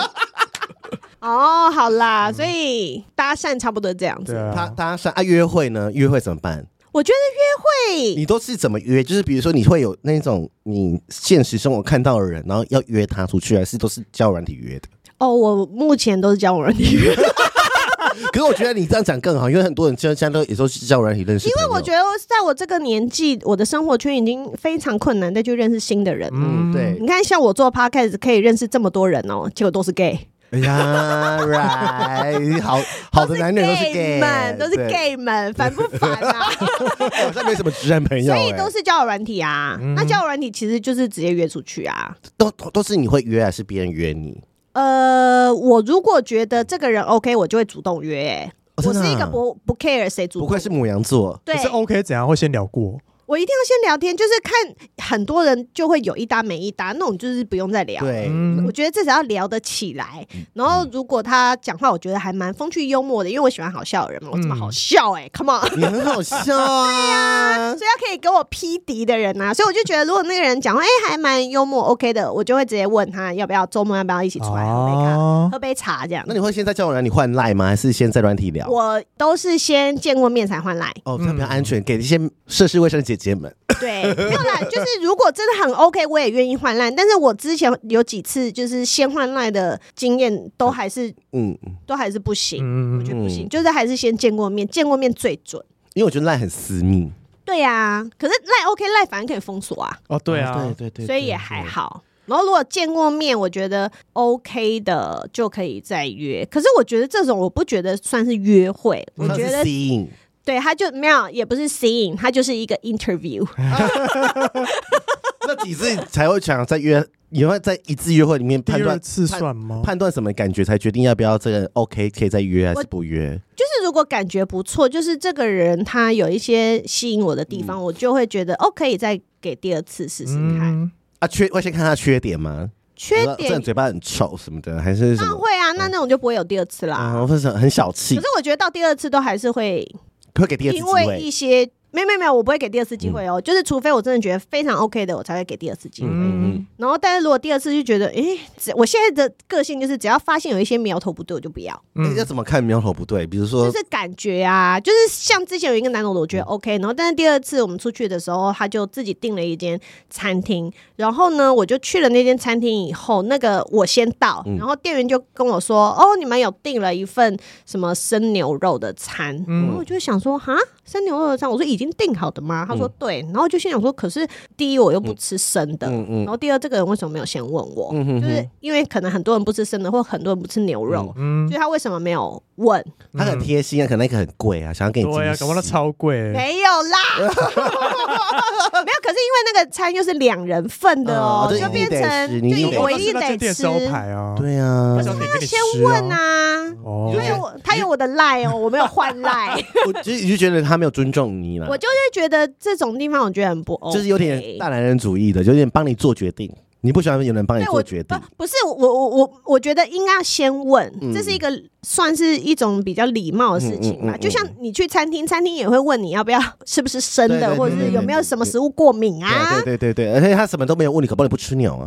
哦，好啦，所以搭讪差不多这样子。 他搭讪啊，约会呢？约会怎么办？ 我觉得约会， 你都是怎么约？就是比如说，你会有那种你现实生活看到的人，然后要约他出去，还是都是交友软体约的？ 哦，我目前都是交友软体约的。 可是我觉得你这样讲更好，因为很多人现在都也都是交友软体认识。 因为我觉得在我这个年纪，我的生活圈已经非常困难，再去认识新的人。 嗯，对。 你看，像我做 podcast 可以认识这么多人哦，结果都是 gay。 哎呀 ，right， 好好的男人都是 gay 们，都是 gay 们，烦不烦啊？ 好像没什么直男朋友， 所以都是交友软体啊。那交友软体其实就是直接约出去啊。 都都是你会约，还是别人约你？ 呃，我如果觉得这个人 OK， 我就会主动约、欸哦。我是一个不不 care 谁主动， 不愧是牡羊座。 对， 可是 OK 怎样会先聊过？ 我一定要先聊天，就是看很多人就会有一搭没一搭，那种就是不用再聊。 对， 我觉得至少要聊得起来。然后如果他讲话，我觉得还蛮风趣幽默的，因为我喜欢好笑的人嘛。我这么好笑哎、欸、，Come on， 你很好笑啊！ 对啊，所以他可以给我匹敌的人啊。所以我就觉得，如果那个人讲话哎、欸、还蛮幽默 OK 的，我就会直接问他要不要周末要不要一起出来喝杯咖、哦、喝杯茶这样。 那你会先在交友软体换赖吗？还是先在软体聊？ 我都是先见过面才换赖。 哦，这样比较安全，给一些涉世未深的姐姐们。 对。没有啦，就是如果真的很 OK， 我也愿意换赖。但是我之前有几次就是先换赖的经验，都还是嗯，都还是不行，嗯、我觉得不行，就是还是先见过面，见过面最准。 因为我觉得赖很私密。 对呀、啊，可是赖 OK， 赖反正可以封锁啊。 哦，对啊， 对对对， 所以也还好。然后如果见过面，我觉得 OK 的就可以再约。可是我觉得这种我不觉得算是约会，我觉得吸引。 对，他就没有，也不是吸引，他就是一个 interview。 那几次才会想再约？你会在一次约会里面判断次算吗？ 判断什么感觉才决定要不要这个 OK 可以再约还是不约？ 就是如果感觉不错，就是这个人他有一些吸引我的地方，嗯、我就会觉得哦，可以再给第二次试试看。嗯、 啊，缺会先看他缺点吗？ 缺点， 这人嘴巴很臭什么的，还是什么？ 那会啊，那那种就不会有第二次啦。 啊，或者很小气。 可是我觉得到第二次都还是会。 会给第二次机会， 因为一些没有没有没有，我不会给第二次机会哦、嗯，就是除非我真的觉得非常 OK 的，我才会给第二次机会。嗯、然后，但是如果第二次就觉得，哎、欸，我现在的个性就是只要发现有一些苗头不对，我就不要。 嗯欸、要怎么看苗头不对？比如说， 就是感觉啊，就是像之前有一个男的，我觉得 OK，、嗯、然后但是第二次我们出去的时候，他就自己订了一间餐厅，然后呢，我就去了那间餐厅以后，那个我先到，嗯、然后店员就跟我说，哦，你们有订了一份什么生牛肉的餐，嗯、然后我就想说，哈，生牛肉的餐，我说已经订好的吗？他说对，然后就心想说，可是第一我又不吃生的，嗯嗯、然后第二这个人为什么没有先问我？嗯、就是因为可能很多人不吃生的，或很多人不吃牛肉，嗯、所以他为什么没有问？ 他很贴心啊，可能那个很贵啊，想要给你惊喜。 对啊，搞不好超贵。 没有啦，没有。可是因为那个餐又是两人份的哦，嗯、就变成就我一定得吃。 招牌啊， 对啊， 可是他要先问啊。哦，他有他有我的赖哦，我没有换赖。 我就你就觉得他没有尊重你了。 我就是觉得这种地方我觉得很不 OK， 就是有点大男人主义的，有点帮你做决定。你不喜欢有人帮你做决定？ 不, 不是我我我我觉得应该要先问，嗯、这是一个算是一种比较礼貌的事情嘛。嗯嗯嗯嗯、就像你去餐厅，餐厅也会问你要不要是不是生的，对对对对对对对，或者是有没有什么食物过敏啊？ 对对对对，而且他什么都没有问你，可不可以不吃牛啊？ 对啊，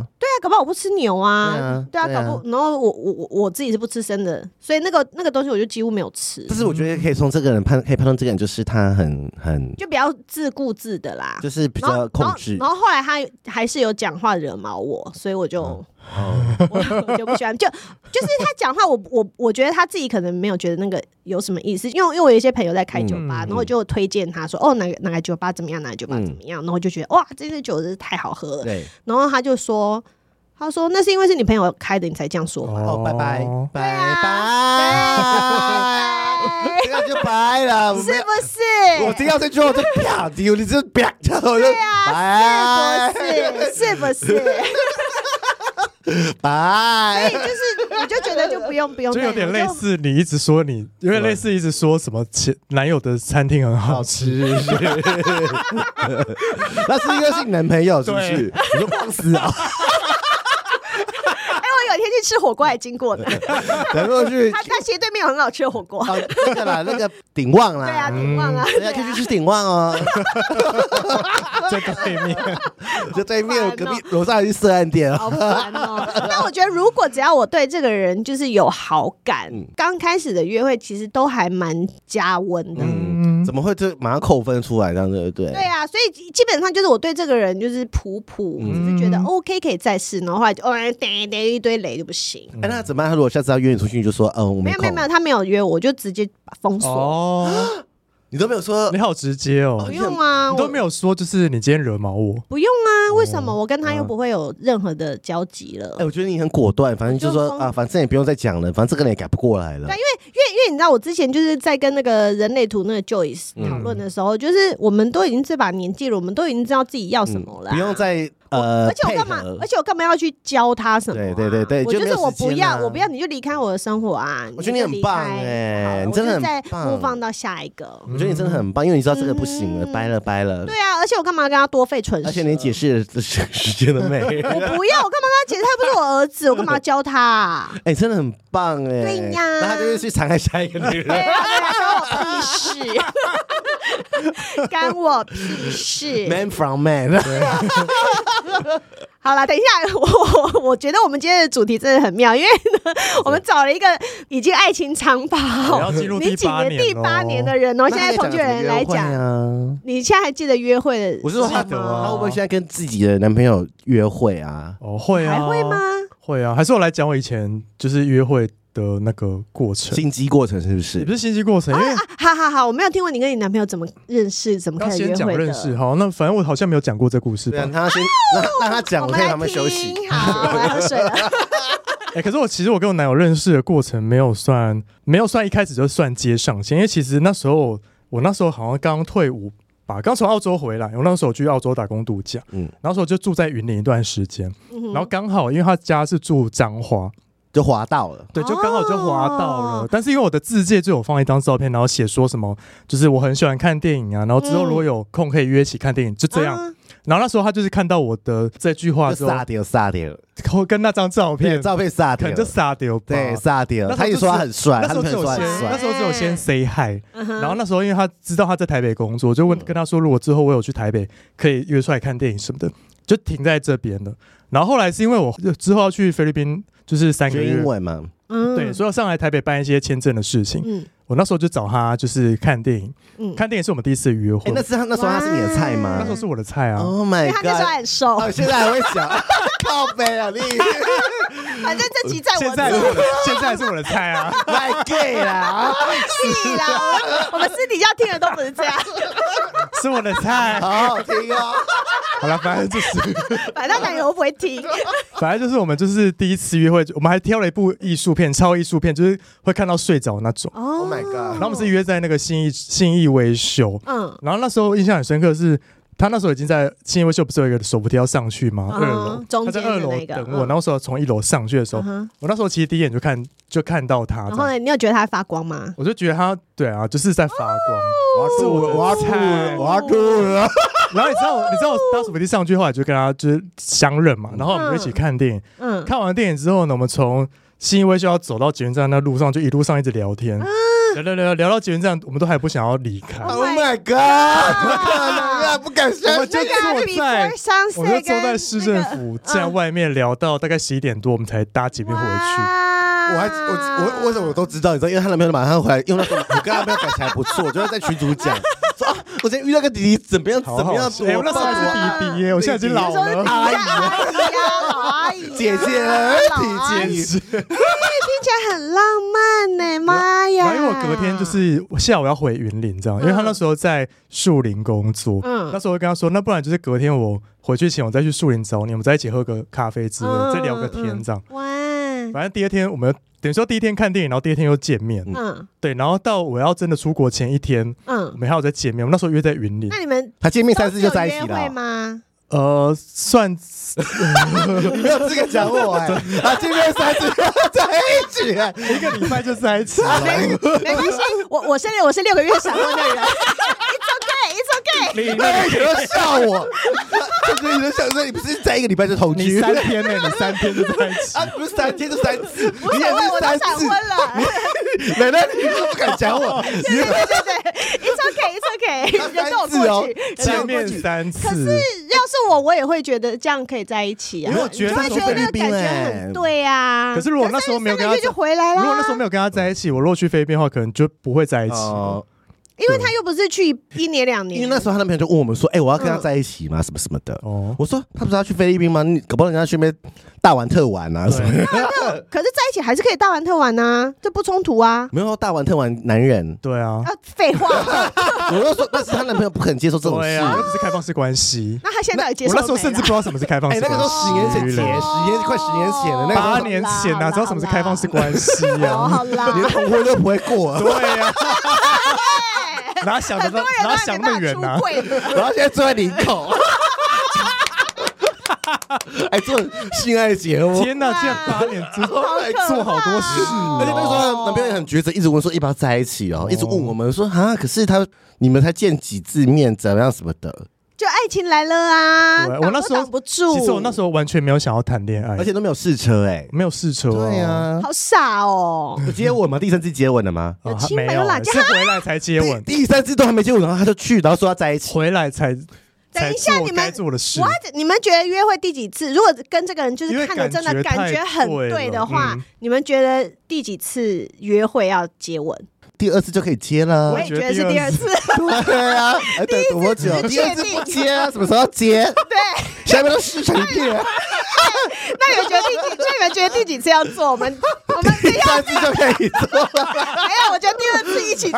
搞不好我不吃牛啊， 对啊， 对啊， 对啊搞不，然后我我我我自己是不吃生的，所以那个那个东西我就几乎没有吃。 但是我觉得可以从这个人判，可以判断这个人就是他很很， 就比较自顾自的啦， 就是比较控制。 然后, 然后, 然后后来他还是有讲话惹毛我，所以我就、 哦、 我, 我就不喜欢。就就是他讲话我，我我我觉得他自己可能没有觉得那个有什么意思，因为因为我有一些朋友在开酒吧，嗯、然后我就推荐他说，哦，哪个哪个酒吧怎么样，哪个酒吧怎么样，嗯、然后就觉得哇，这支酒真是太好喝了。 对， 然后他就说。他说：“那是因为是你朋友开的，你才这样说嘛。” 哦，拜拜拜拜拜，这样就拜了， 是不是？ 我听到这句话我就啪丢，你这啪，然后我就拜，是不是？是不是？ 拜， 所以就是我就觉得就不用不用， 就有点类似你一直说你，有点类似一直说什么前男友的餐厅很好吃， 那是因为是你男朋友是不是？你就放肆啊！ 有一天去吃火锅还经过呢， 等过去， 他他斜对面有很好吃的火锅， 哦、那个啦，那个鼎旺啦， 对啊，鼎旺啊， 大家可以去吃鼎旺哦， 在对面， 就对面隔壁楼上还是色暗店啊， 好烦哦。但我觉得如果只要我对这个人就是有好感，刚、嗯、开始的约会其实都还蛮加温的。 嗯，怎么会就马上扣分出来这样对不对？ 对啊，所以基本上就是我对这个人就是普普，只、嗯、是觉得 OK 可以再试，然后后来就哦，等等一堆雷就不行。 哎、欸，那怎么办？他如果下次要约你出去，你就说嗯，我没有没有没有，他没有约我，我就直接把封锁。 哦， 你都没有说， 你好直接哦， 不用啊， 你都没有说，就是你今天惹毛我， 不用啊，为什么？我跟他又不会有任何的交集了。 哎、欸，我觉得你很果断，反正就说啊，反正也不用再讲了，反正这个人也改不过来了。 对，因为因为因为你知道，我之前就是在跟那个人类图那个 Joyce 讨论的时候、嗯，就是我们都已经这把年纪了，我们都已经知道自己要什么了、啊嗯， 不用再。呃， 而且我干嘛？而且我干嘛要去教他什么、啊？ 对对对对， 我就是我不要， 啊、 我不要，你就离开我的生活啊！ 我觉得你很棒哎、欸，你真的很棒。 播放到下一个， 我觉得你真的很棒，因为你知道这个不行了，嗯、掰了掰了。 对啊，而且我干嘛跟他多费唇舌？ 而且你解释的时间都没。我不要，我干嘛跟他解释？他又不是我儿子，我干嘛教他、啊？ 哎、欸，真的很棒哎、欸。 对呀， 那他就是去残害下一个女人。 对啊，关我屁事。干我屁事 Man from man 好了，等一下，我我我觉得我们今天的主题真的很妙，因为呢，我们找了一个已经爱情长跑， 要进入第八年、 第八年的人哦。现在同居人来讲，啊、你现在还记得约会的？ 我是说，他他会不会现在跟自己的男朋友约会啊？ 哦，会啊， 还会吗？ 会啊，还是我来讲我以前就是约会的那个过程， 心机过程是不是？ 也不是心机过程，因为、 啊啊、好好好，我没有听过你跟你男朋友怎么认识，怎么开始约会的。 先讲认识，好，那反正我好像没有讲过这故事吧。 对，他先让让他讲，我可以让他们休息。 好，我来喝水了。 哎、欸，可是我其实我跟我男友认识的过程没有算没有算一开始就算接上线，因为其实那时候我那时候好像刚退伍吧，刚从澳洲回来，我那时候去澳洲打工度假，嗯，然后时候就住在云林一段时间、嗯，然后刚好因为他家是住彰化。 就滑到了， 对，就刚好就滑到了、哦。但是因为我的自介就有放一张照片，然后写说什么，就是我很喜欢看电影啊，然后之后如果有空可以约起看电影，就这样。嗯、然后那时候他就是看到我的这句话之后， 撒掉撒掉， 跟那张照片， 照片撒掉， 可能就撒掉吧， 对，撒掉。他也说他很帅， 那时候只有先，那时候只有先 say hi，、嗯、然后那时候因为他知道他在台北工作，就问跟他说，如果之后我有去台北，可以约出来看电影什么的，就停在这边了。然后后来是因为我之后要去菲律宾，就是三个月， 学英文嘛。 嗯、 对，所以要上来台北办一些签证的事情。嗯，我那时候就找他，就是看电影。嗯，看电影是我们第一次约会。 欸、那是他那时候他是你的菜吗？ 那时候是我的菜啊。 Oh my god！ 他那时候很瘦， 哦、现在还会讲靠北啊你。 反正这集在我现在是我的，现在是我的菜啊。 太 gay 啦， 屁啦！我们私底下听的都不是这样。 是我的菜， 好好听哦。 好了，反正就是， 反正男友不会听。 反正就是我们就是第一次约会，我们还挑了一部艺术片，超艺术片，就是会看到睡着那种。 Oh my god！ 然后我们是约在那个信义信义威秀，嗯，然后那时候印象很深刻是。他那时候已经在信义威秀不是有一个手扶梯要上去吗？ Uh-huh, 二楼，他在二楼等我，然后说从一楼上去的时候， uh-huh. 我那时候其实第一眼就看就看到他。 然后呢，你有觉得他发光吗？ 我就觉得他对啊，就是在发光。 是我我要吐了，我要吐了。 然后你知道你知道我搭手扶梯上去，后来就跟他就是相认嘛，然后我们就一起看电影。嗯，看完电影之后呢，我们从信义威秀要走到捷运站那路上，就一路上一直聊天。 啊， 聊聊聊聊到捷运站，我们都还不想要离开。 Oh my god！ 不可能啊，不敢相信。 我们就坐在，我们就坐在市政府站外面聊到大概十一点多，我们才搭捷运回去。 我还我我为什么我都知道？你知道，因为他男朋友马上回来，因为那时候我跟他男朋友感情还不错，我就会在群组讲说啊，我今天遇到个弟弟怎么样怎么样。 哎，我那时候还是弟弟耶，我现在已经老了， 阿姨啊，老阿姨， 姐姐了，姐姐， 听起来很浪漫呢，妈呀！ 因为我隔天就是下午要回云林这样，因为他那时候在树林工作，嗯，那时候我跟他说，那不然就是隔天我回去前我再去树林找你，我们在一起喝个咖啡之类的，再聊个天这样。哇！反正第二天我们等于说第一天看电影，然后第二天又见面，嗯，对，然后到我要真的出国前一天，嗯，我们还有在见面，我们那时候约在云林。 那你们他见面三次就在一起了会吗？ 呃，算， 你没有资格讲我哎，他见面三次在一起， 一个礼拜就在一起了， 没没关系，我我是我是六个月闪婚的人 ，It's okay，It's okay。 你那你就笑我，就是你就想说你不是在一个礼拜就同居， 你三天呢？你三天就在一起啊？不是三天就三次， 你也是三次了。 奶奶，你都不敢讲我， 对对对对 ，It's okay，It's okay， 人都有过去， 见面三次。 可是要是我，我也会觉得这样可以在一起啊。 因为我觉得那个感觉很对啊。 可是如果那时候没有跟他就回来了， 如果那时候没有跟他在一起，我如果去菲律宾的话，可能就不会在一起。 因为他又不是去一年两年， 因为那时候他男朋友就问我们说：“哎、欸，我要跟他在一起吗？嗯、什么什么的。”哦，我说他不是要去菲律宾吗？你搞不好人家去那边大玩特玩啊什么的。 可是在一起还是可以大玩特玩啊，这不冲突啊。 没有大玩特玩，男人对啊。 啊，废话。 我就说，但是她男朋友不肯接受这种事， 那不是开放式关系。 那他现在有接受？ 我那时候甚至不知道什么是开放式关系。 哎、欸，那个时候十年前，十年快十年前了，那个八年前哪知道什么是开放式关系啊？ 好啦， 连同婚都不会过。 对呀。哪想得到？哪想那么远呢？ 然后现在坐在林口，哎，做性爱节目， 天哪！竟然八年之后做好多事， 而且那时候男朋友也很抉择，一直问说要不要在一起哦，一直问我们说啊，可是他你们才见几次面，怎么样什么的。 就爱情来了啊！ 我那时候挡不住， 其实我那时候完全没有想要谈恋爱， 而且都没有试车哎、欸， 没有试车、哦， 对啊， 好傻哦！ 有接吻吗？第三次接吻了吗？ 有亲没有啦， 是回来才接吻， 第三次都还没接吻，然后他就去，然后说要在一起， 回来才。 等一下，你们做的事， 你们觉得约会第几次？如果跟这个人就是看着真的感觉很对的话，嗯、你们觉得第几次约会要接吻？ 第二次就可以接了， 我也觉得是第二次。 对啊，还等多久？第二次不接啊？什么时候要接？ 对， 下面都湿成一片。 那你们觉得第几？那你们觉得第几次要做？我们我们第三次就可以做了。 没有，我觉得第二次一起做。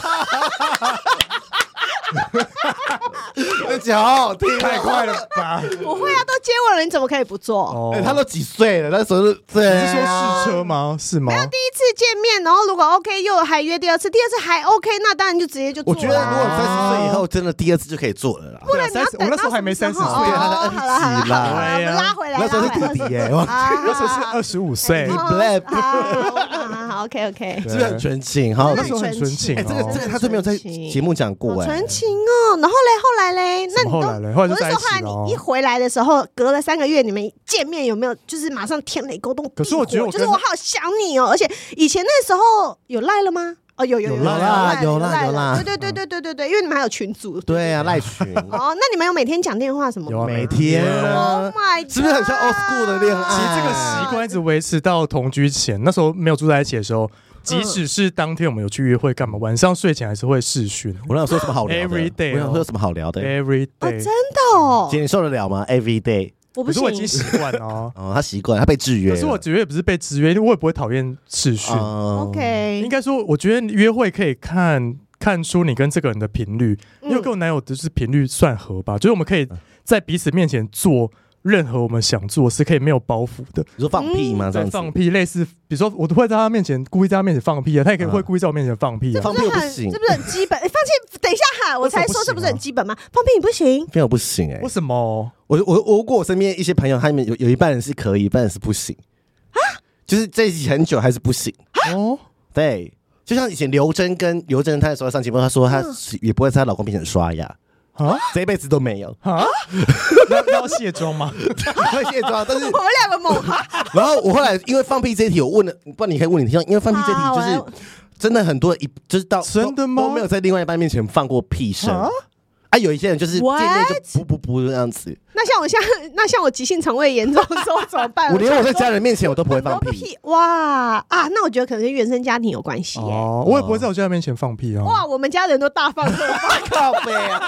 这脚好听， 太快了吧？ 不会啊，都接吻了，你怎么可以不做？ 哦欸、他都几岁了？那时候对、啊， 你是说试车吗？是吗？ 没有，第一次见面，然后如果 OK 又还约第二次，第二次还 OK， 那当然就直接就做了。 我觉得如果三十岁以后，真的第二次就可以做了啦。 不然你要等我那时候还没三十岁， 他的二十几啦，我们拉回来， 那时候是弟弟耶， 那时候是二十五岁。 你 black， 好 OK OK， 是不是很纯情？好， 那时候很纯情。 哎，这个这个他都没有在节目讲过哎， 纯情哦。然后嘞，后来嘞，那你后来嘞，后来就在一起了。 我是说，后来你一回来的时候，隔了三个月，你们见面有没有就是马上天雷勾动？ 可是我觉得， 就是我好想你哦，而且以前那时候有赖了吗？哦，有有有啦，有啦有啦， 对对对对对对对，因为你们还有群组。 对啊，赖群。 哦，那你们有每天讲电话什么？ 有每天。 Oh my god， 是不是很像 old school 的恋爱？ 其实这个习惯一直维持到同居前，那时候没有住在一起的时候。即使是当天我们有去约会干嘛，晚上睡前还是会视讯。 我那有说什么好聊的 ？Every day， 我想说有什么好聊的 ？Every day， 哦，真的哦。 姐，你受得了吗 ？Every day， 我不行， 可是我已经习惯了哦。 哦，他习惯，他被制约。 可是我觉得也不是被制约，我也不会讨厌视讯。 OK， 应该说，我觉得约会可以看看出你跟这个人的频率，因为跟我男友的就是频率算合吧，就是我们可以在彼此面前做。任何我们想做是可以没有包袱的。 你说放屁吗？ 在放屁，类似比如说我都会在他面前故意在他面前放屁啊，他也可以会故意在我面前放屁啊。 放屁不行， 是不是很基本？放屁，等一下哈，我才说是不是很基本吗？放屁你不行， 没有不行哎。 为什么？ 我我我过我身边一些朋友，他们有有一半人是可以，一半人是不行啊，就是在一起很久还是不行哦。对，就像以前刘真跟刘真，她那时候上节目，她说她也不会在她老公面前刷牙。啊，这一辈子都没有啊？ 要要卸妆吗？ 会卸妆，但是我们两个猛。 然后我后来因为放屁这一题，我问了，不然你可以问你听，因为放屁这一题就是真的很多一就是到真的吗都没有在另外一半面前放过屁声啊。啊，有一些人就是见面就不不不这样子。 那像我像那像我急性肠胃炎重的时候怎么办？ 我连我在家人面前我都不会放屁。 哇啊，那我觉得可能跟原生家庭有关系耶。 哦，我也不会在我家人面前放屁啊。 哇，我们家人都大放特放， 靠背啊！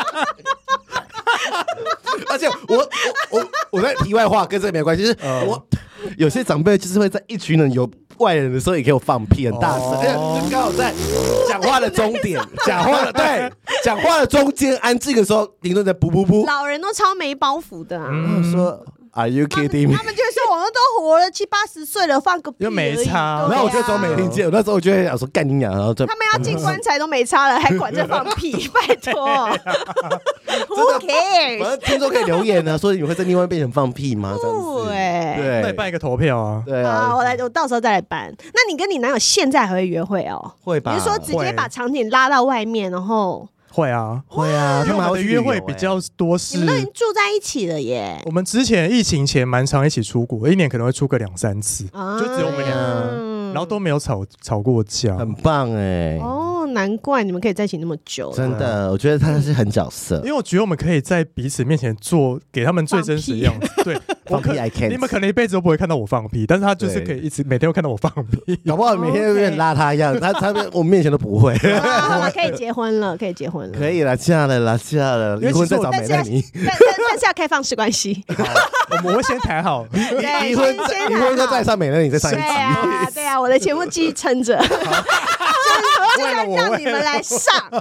而且我我我我在题外话跟这个没关系，就是我有些长辈就是会在一群人有外人的时候也给我放屁，很大声，而且就刚好在讲话的终点，讲话的对，讲话的中间安静的时候，顶多在噗噗噗。 老人都超没包袱的啊。 嗯、说 Are you kidding me？ 他们就会说我们都活了七八十岁了，放个屁又没差。 啊、 然后我就装没听见，我那时候我就会想说干你娘，然后就他们要进棺材都没差了，还管着放屁，拜托。Who cares？ 反正听众可以留言啊，说你会在另外一边放屁吗？这样子。 对， 对， 那你办一个投票啊。 对啊， 啊，我来，我到时候再来办。那你跟你男友现在还会约会哦？ 会吧？ 你是说直接把场景拉到外面，然后？ 会啊， 会啊， 因为我们的约会比较多是， 你们都已经住在一起了耶。 我们之前疫情前蛮常一起出国，一年可能会出个两三次， 啊、 就只有我们两个，然后都没有吵吵过架， 很棒哎、欸。 哦，难怪你们可以在一起那么久。 真的，我觉得他是很角色， 因为我觉得我们可以在彼此面前做给他们最真实的样子。对， 放屁 I can't， 你们可能一辈子都不会看到我放屁，但是他就是可以一直每天都看到我放屁， 搞不好每天都变邋遢一样，他他我面前都不会。 啊，可以结婚了，可以结婚了， 可以了，嫁了啦，嫁了，离婚再找美乐妮。 但但但是要开放式关系。 我们会先谈好， 离婚离婚再再上美乐妮再上一集。 对啊，对啊，我的节目继续撑着，就是为了让你们来上。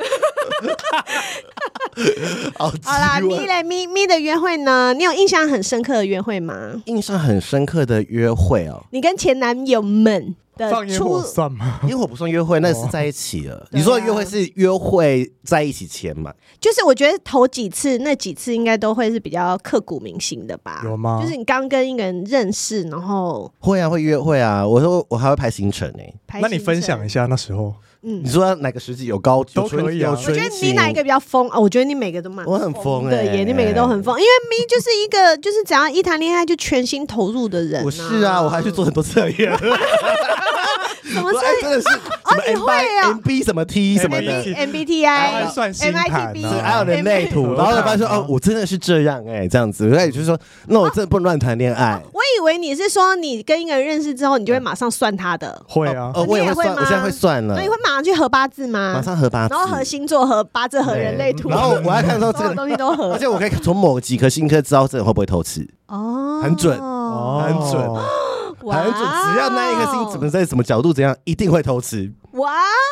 好啦，咪嘞咪咪的约会呢？你有印象很深刻的约会吗？ 印象很深刻的约会哦， 你跟前男友们的放烟火算吗？ 烟火不算约会，那是在一起了。你说的约会是约会在一起前嘛？ 就是我觉得头几次那几次应该都会是比较刻骨铭心的吧？ 有吗？ 就是你刚跟一个人认识，然后会啊，会约会啊。我说我还会排行程呢、 欸。 那你分享一下那时候。 嗯， 你说哪个时期有高都可以啊？ 我觉得你哪一个比较疯啊？我觉得你每个都蛮我很疯的耶，你每个都很疯，因为咪就是一个就是只要一谈恋爱就全心投入的人、啊。 我是啊，我还去做很多测验。 什么测验？ 真的是哦，你会啊 ？M B 什么 T 什么的 ，M B T I、 算星盘， 还有人类图，然后发现哦，我真的是这样哎，这样子，那也就是说，那我真的不能乱谈恋爱。 我以为你是说你跟一个人认识之后，你就会马上算他的。 会啊， 哦，我也会算，我现在会算了。 那你会马上去合八字吗？ 马上合八字， 然后合星座、合八字、合人类图。 然后我还看到这个东西都合， 而且我可以从某几颗星科知道这人会不会偷吃。 哦， 很准， 很准。很准，只要那一颗星怎么在什么角度怎样，一定会偷吃。哇，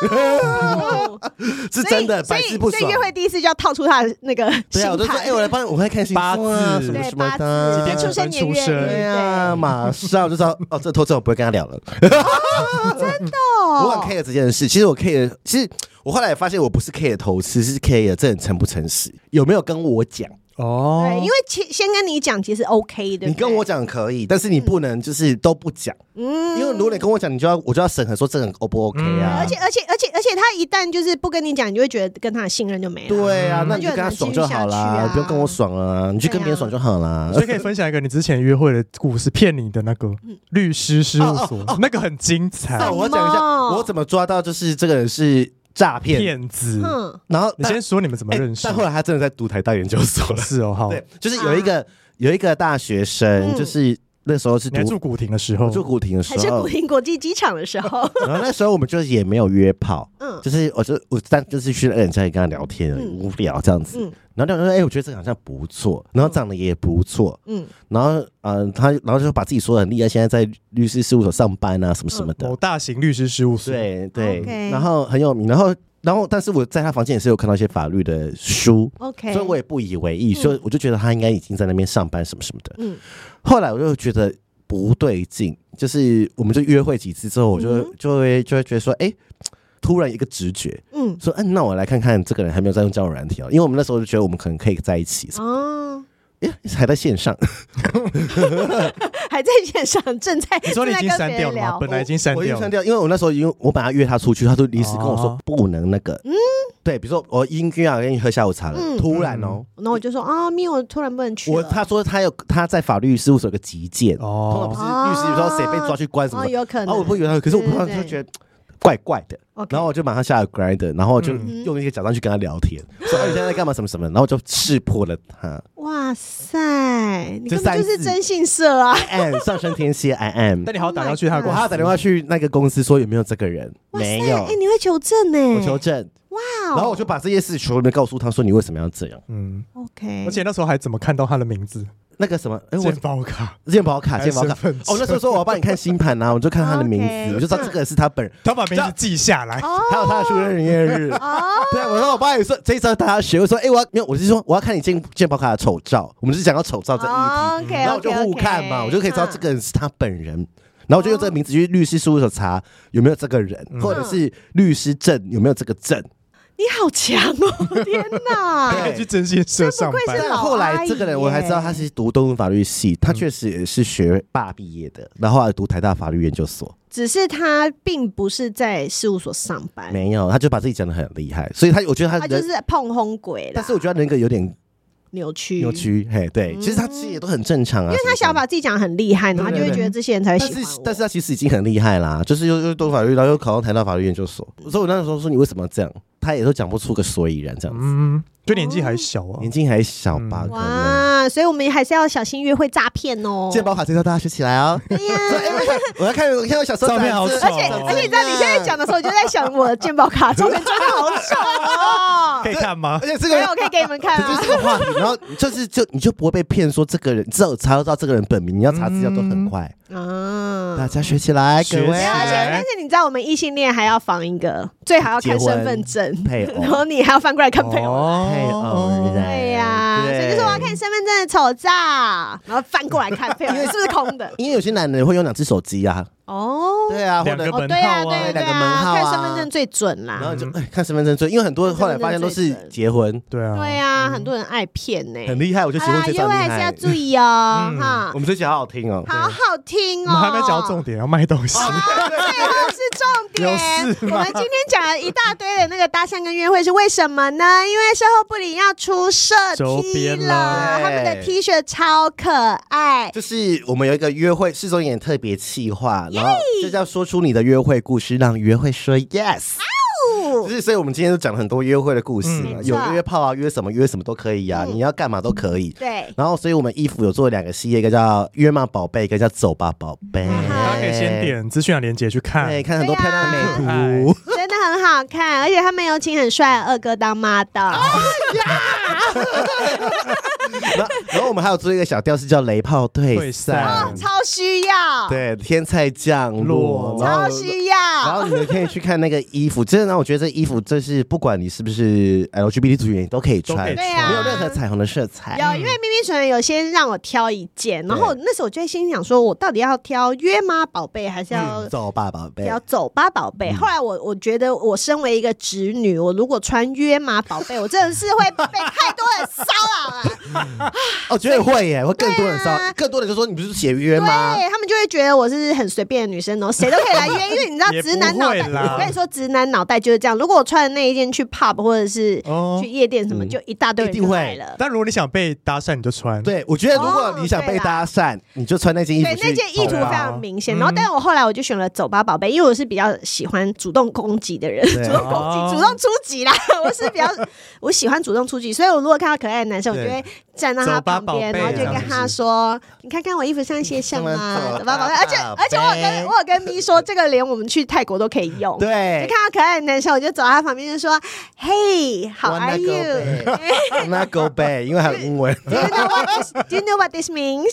是真的，百试不爽。 所以约会第一次就要套出他的那个星盘。 对啊，我就说，哎，我来帮，我会看星八字什么什么的， 几天出生年月， 对啊，马上就知道，哦，这偷吃我不会跟他聊了。 真的， 我很 care 这件事。其实我 care，其实我后来也发现，我不是 care 偷吃，是 care 这人诚不诚实，有没有跟我讲。 哦， 对，因为先先跟你讲其实 OK 的， 你跟我讲可以，但是你不能就是都不讲，嗯，因为如果你跟我讲，你就要我就要审核说这个 O 不 OK 啊， 而且而且而且而且他一旦就是不跟你讲，你就会觉得跟他的信任就没了。 对啊，那你就跟他爽就好啦，不用跟我爽了，你去跟别人爽就好啦。 所以可以分享一个你之前约会的故事，骗你的那个律师事务所，那个很精彩。 我讲一下，我怎么抓到就是这个人是诈骗骗子， 嗯， 然后你先说你们怎么认识？ 但后来他真的在读台大研究所了。 是哦，好， 对，就是有一个有一个大学生，就是那时候是读住古亭的时候， 住古亭的时候， 还是古亭国际机场的时候。 然后那时候我们就也没有约炮，嗯，就是我就我但就是去人家里跟他聊天，无聊这样子。然后就说，哎，我觉得这个好像不错，然后长得也不错，嗯，然后呃，他然后就把自己说的很厉害，现在在律师事务所上班啊，什么什么的， 某大型律师事务所， 对对，然后很有名，然后。然后，但是我在他房间也是有看到一些法律的书 ，OK， 所以我也不以为意，所以我就觉得他应该已经在那边上班什么什么的。嗯，后来我就觉得不对劲，就是我们就约会几次之后，我就就会就会觉得说，哎，突然一个直觉，嗯，说，嗯，那我来看看这个人还没有在用交友软体哦，因为我们那时候就觉得我们可能可以在一起哦。还在线上， 还在线上，正在。 你说你已经删掉了吗？本来已经删掉了， 我已经删掉，因为我那时候因为我本来约他出去，他就临时跟我说不能那个，嗯，对，比如说我已经约好跟你喝下午茶了，突然哦， 那我就说啊，咪，我突然不能去。 我他说他有他在法律事务所有个急件，哦，通常不是律师有时候谁被抓去关什么， 有可能。 啊，我不以为他，可是我不知道，就觉得。 怪怪的， Okay. 然后我就马上下了 Grindr， 然后就用一个假装去跟他聊天，嗯、说、啊、你现在在干嘛什么什么，然后就识破了他。 哇塞，你根本就是征信社啊 ！I am 上升天蝎 ，I am。 但你还要打电话去他的公司， 我还要打电话去那个公司说有没有这个人，没有。 哎、欸，你会求证呢、欸？ 我求证。哇、wow ！然后我就把这些事全部告诉他说你为什么要这样。 嗯 ，OK。 而且那时候还怎么看到他的名字？ 那个什么，哎、欸， 健保卡， 健保卡，健保卡。哦，那时候说我要帮你看星盘啊，我就看他的名字， okay, 我就知道这个是他本人。 他把名字记下来， 还有他的出生年月日。哦，对，我说我帮你说这一招大家学。我说，哎、欸，我要没有，我是说我要看你健健保卡的丑照。我们是讲到丑照这一题， oh, okay, 然后我就互看嘛， okay, 我就可以知道这个人是他本人。嗯、然后我就用这个名字去律师事务所查有没有这个人，嗯、或者是律师证有没有这个证。 你好强哦！天哪， 可以去征信社上班。 但后来这个人我还知道他是读东吴法律系，他确实也是学霸毕业的，然后后来读台大法律研究所。 只是他并不是在事务所上班， 没有，他就把自己讲得很厉害，所以他我觉得他他就是碰轰鬼了。 但是我觉得他人格有点扭曲， 扭曲，嘿，对，嗯、其实他其实也都很正常啊， 因为他想把自己讲得很厉害，然后他就会觉得这些人才会喜欢我。 但是，但是他其实已经很厉害啦，就是又又读法律，然后又考到台大法律研究所。所以我那时候说你为什么这样，他也都讲不出个所以然，这样子。 嗯，就年纪还小啊， 年纪还小吧？ 嗯、哇，所以我们还是要小心约会诈骗哦。 健保卡这招大家学起来哦。对呀，我要看，我看我小时候照片好丑， 而且而且你知道你现在讲的时候，我就在想我的健保卡照片真的好丑哦。 可以看吗？ 而且这个我可以给你们看啊。 这是个话题，然后就是就你就不会被骗说这个人，只有查得到这个人本名，你要查资料都很快。嗯，大家学起来，各位。 而且但是你知道，我们异性恋还要防一个，最好要看身份证， 配偶， 然后你还要翻过来看配偶， 配偶， 对呀，所以就是我要看身份证的丑照，然后翻过来看配偶，是不是空的？ 因为有些男人会用两只手机啊。 哦， 对啊， 两个门号啊， 对啊，对两个门号啊， 看身份证最准啦。 然后就看身份证最，因为很多后来发现都是结婚， 对啊， 对啊，很多人爱骗呢， 很厉害。我就结婚最厉害， 约会还是要注意哦，哈。 我们这集好好听哦， 好好听哦。 我们还没讲到重点，要卖东西， 最后是重点。我们今天讲了一大堆的那个搭讪跟约会是为什么呢？因为售后不理要出社 T 了，他们的 T 恤超可爱。 就是我们有一个约会四周年特别企划，然后就叫说出你的约会故事，让约会说 yes。就是，所以我们今天都讲了很多约会的故事嘛，嗯、有约炮啊，约什么约什么都可以啊，嗯、你要干嘛都可以。 对。 然后，所以我们衣服有做两个系列，一个叫约嘛宝贝，一个叫走吧宝贝。 大家可以先点资讯栏连结去看， 对，看很多漂亮的美图， 真的很好看，而且他们有请很帅的二哥当 model。 然, 然后我们还有做一个小吊饰叫雷炮退散， 哦，超需要。 对，天菜降落， 超需要。 然后你们可以去看那个衣服，真的让我觉得这衣服真是不管你是不是 L G B T 族群都可以穿， 对啊， 没有任何彩虹的色彩。 有，因为咪咪纯有先让我挑一件，然后那时候我就在心想说，我到底要挑约吗宝贝，还是要、 嗯、走吧宝贝？ 要走吧宝贝。嗯、后来我我觉得，我身为一个直女，我如果穿约吗宝贝，我真的是会被太多人骚扰了。 我觉得会耶，会更多人骚扰，啊、更多人就说你不是写约吗？ 对，他们就会觉得我是很随便的女生哦，谁都可以来约，因为你知道直男脑袋，我跟你说直男脑袋就是这样。如果我穿的那一件去 pub 或者是去夜店什么，哦、就一大堆人就来了。 但如果你想被搭讪，你就穿。 对，我觉得如果你想被搭讪，哦、你就穿那件衣服。 对，那件意图非常明显。然后，但是我后来我就选了走吧宝贝，因为我是比较喜欢主动攻击的人，主动攻击、主动出击啦。我是比较我喜欢主动出击，所以我如果看到可爱的男生，我就会站到他旁边，然后就跟他说：“你看看我衣服上写什么？走吧宝贝。”而且而且我有跟我有跟咪说，这个连我们去泰国都可以用。 对， 就看到可爱的男生，我就走到他旁边就说 ：“Hey, how are you? Wanna go back？ 因为还有英文。 Do you know what this? Do you know what this means?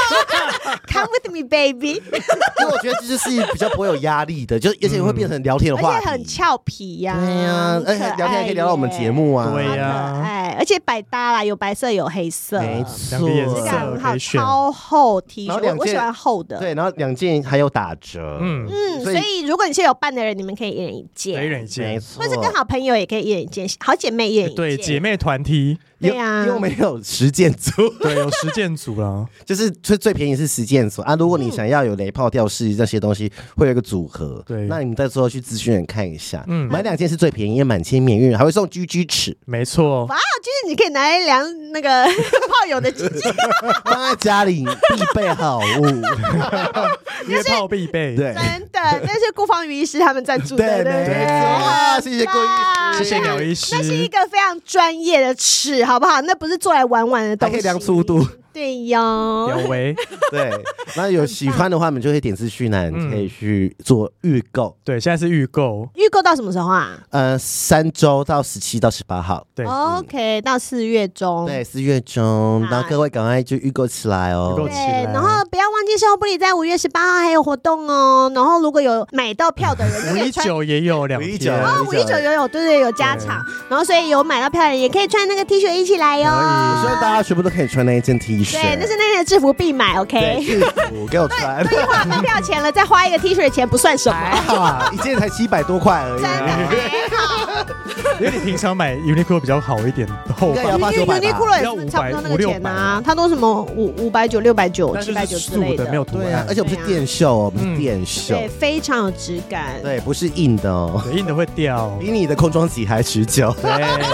Come with me, baby。” 因为我觉得这就是比较不会有压力的，就而且会变成聊天的话题， 而且很俏皮呀。 对呀，而且聊天还可以聊到我们节目啊。 对呀， 哎，而且百搭啦，有白色有黑色， 没错， 质感很好，超厚 T 恤，我喜欢厚的。 对，然后两件还有打折。 嗯嗯，所以如果你是有伴的人，你们可以一人一件， 一人一件， 没错。 或者跟好朋友也可以一人一件，好姐妹一人一件。 对，姐妹团体。 对呀， 因为没有实践组， 对，有实践组啦， 就是最最便宜是实践组啊。如果你想要有雷炮吊饰这些东西，会有一个组合，对，那你们到时候去资讯人看一下，嗯，买两件是最便宜，因为满千免运，还会送 G G 尺， 没错。 哇，就是你可以拿来量那个炮友的鸡鸡， 放在家里必备好物。 约炮必备。 对， 真的，那是顾方瑜医师他们赞助的， 对， 对不对？ 没错，谢谢顾医师， 谢谢鸟医师。 那是一个非常专业的尺，好不好？那不是做来玩玩的东西， 还可以量粗度。 对哟， 有为对，那有喜欢的话，我们就可以点资讯栏，可以去做预购。 对，现在是预购， 预购到什么时候啊？ 呃，三周到十七到十八号。 对 ，OK，到四月中。 对，四月中，然后各位赶快就预购起来哦。 预购起来对，然后不要忘记生活不理在五月十八号还有活动哦。然后如果有买到票的人， 五一九也有两天， 哦，五一九也有，对对，有加场。然后所以有买到票的人也可以穿那个 T 恤一起来哟。 我希望大家全部都可以穿那一件 T 恤。 对，那是那天的制服必买 ，OK。 制服给我穿。 都已经花门票钱了，再花一个 T 恤的钱不算什么。 还好，一件才七百多块而已。 真的还好。 因为你平常买 Uniqlo 比较好一点的厚版， 应该要八九百吧。 Uniqlo 也是差不多那个钱啊，它都什么五五百九、六百九、七百九之类的， 没有图案， 而且不是电绣哦，不是电绣， 对，非常有质感， 对，不是硬的哦， 硬的会掉， 比你的空装机还持久。 对。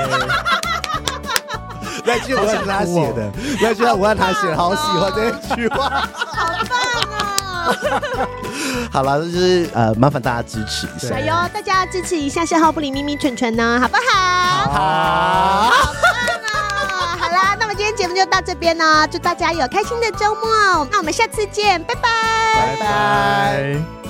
那句我是他写的，那句我让他写的，好喜欢这句话， 好棒哦！ 好了，就是呃，麻烦大家支持一下。 哎呦，大家支持一下消耗不理咪咪蠢蠢呢，好不好？ 好， 好棒哦！好啦，那么今天节目就到这边呢，祝大家有开心的周末，那我们下次见，拜拜， 拜拜。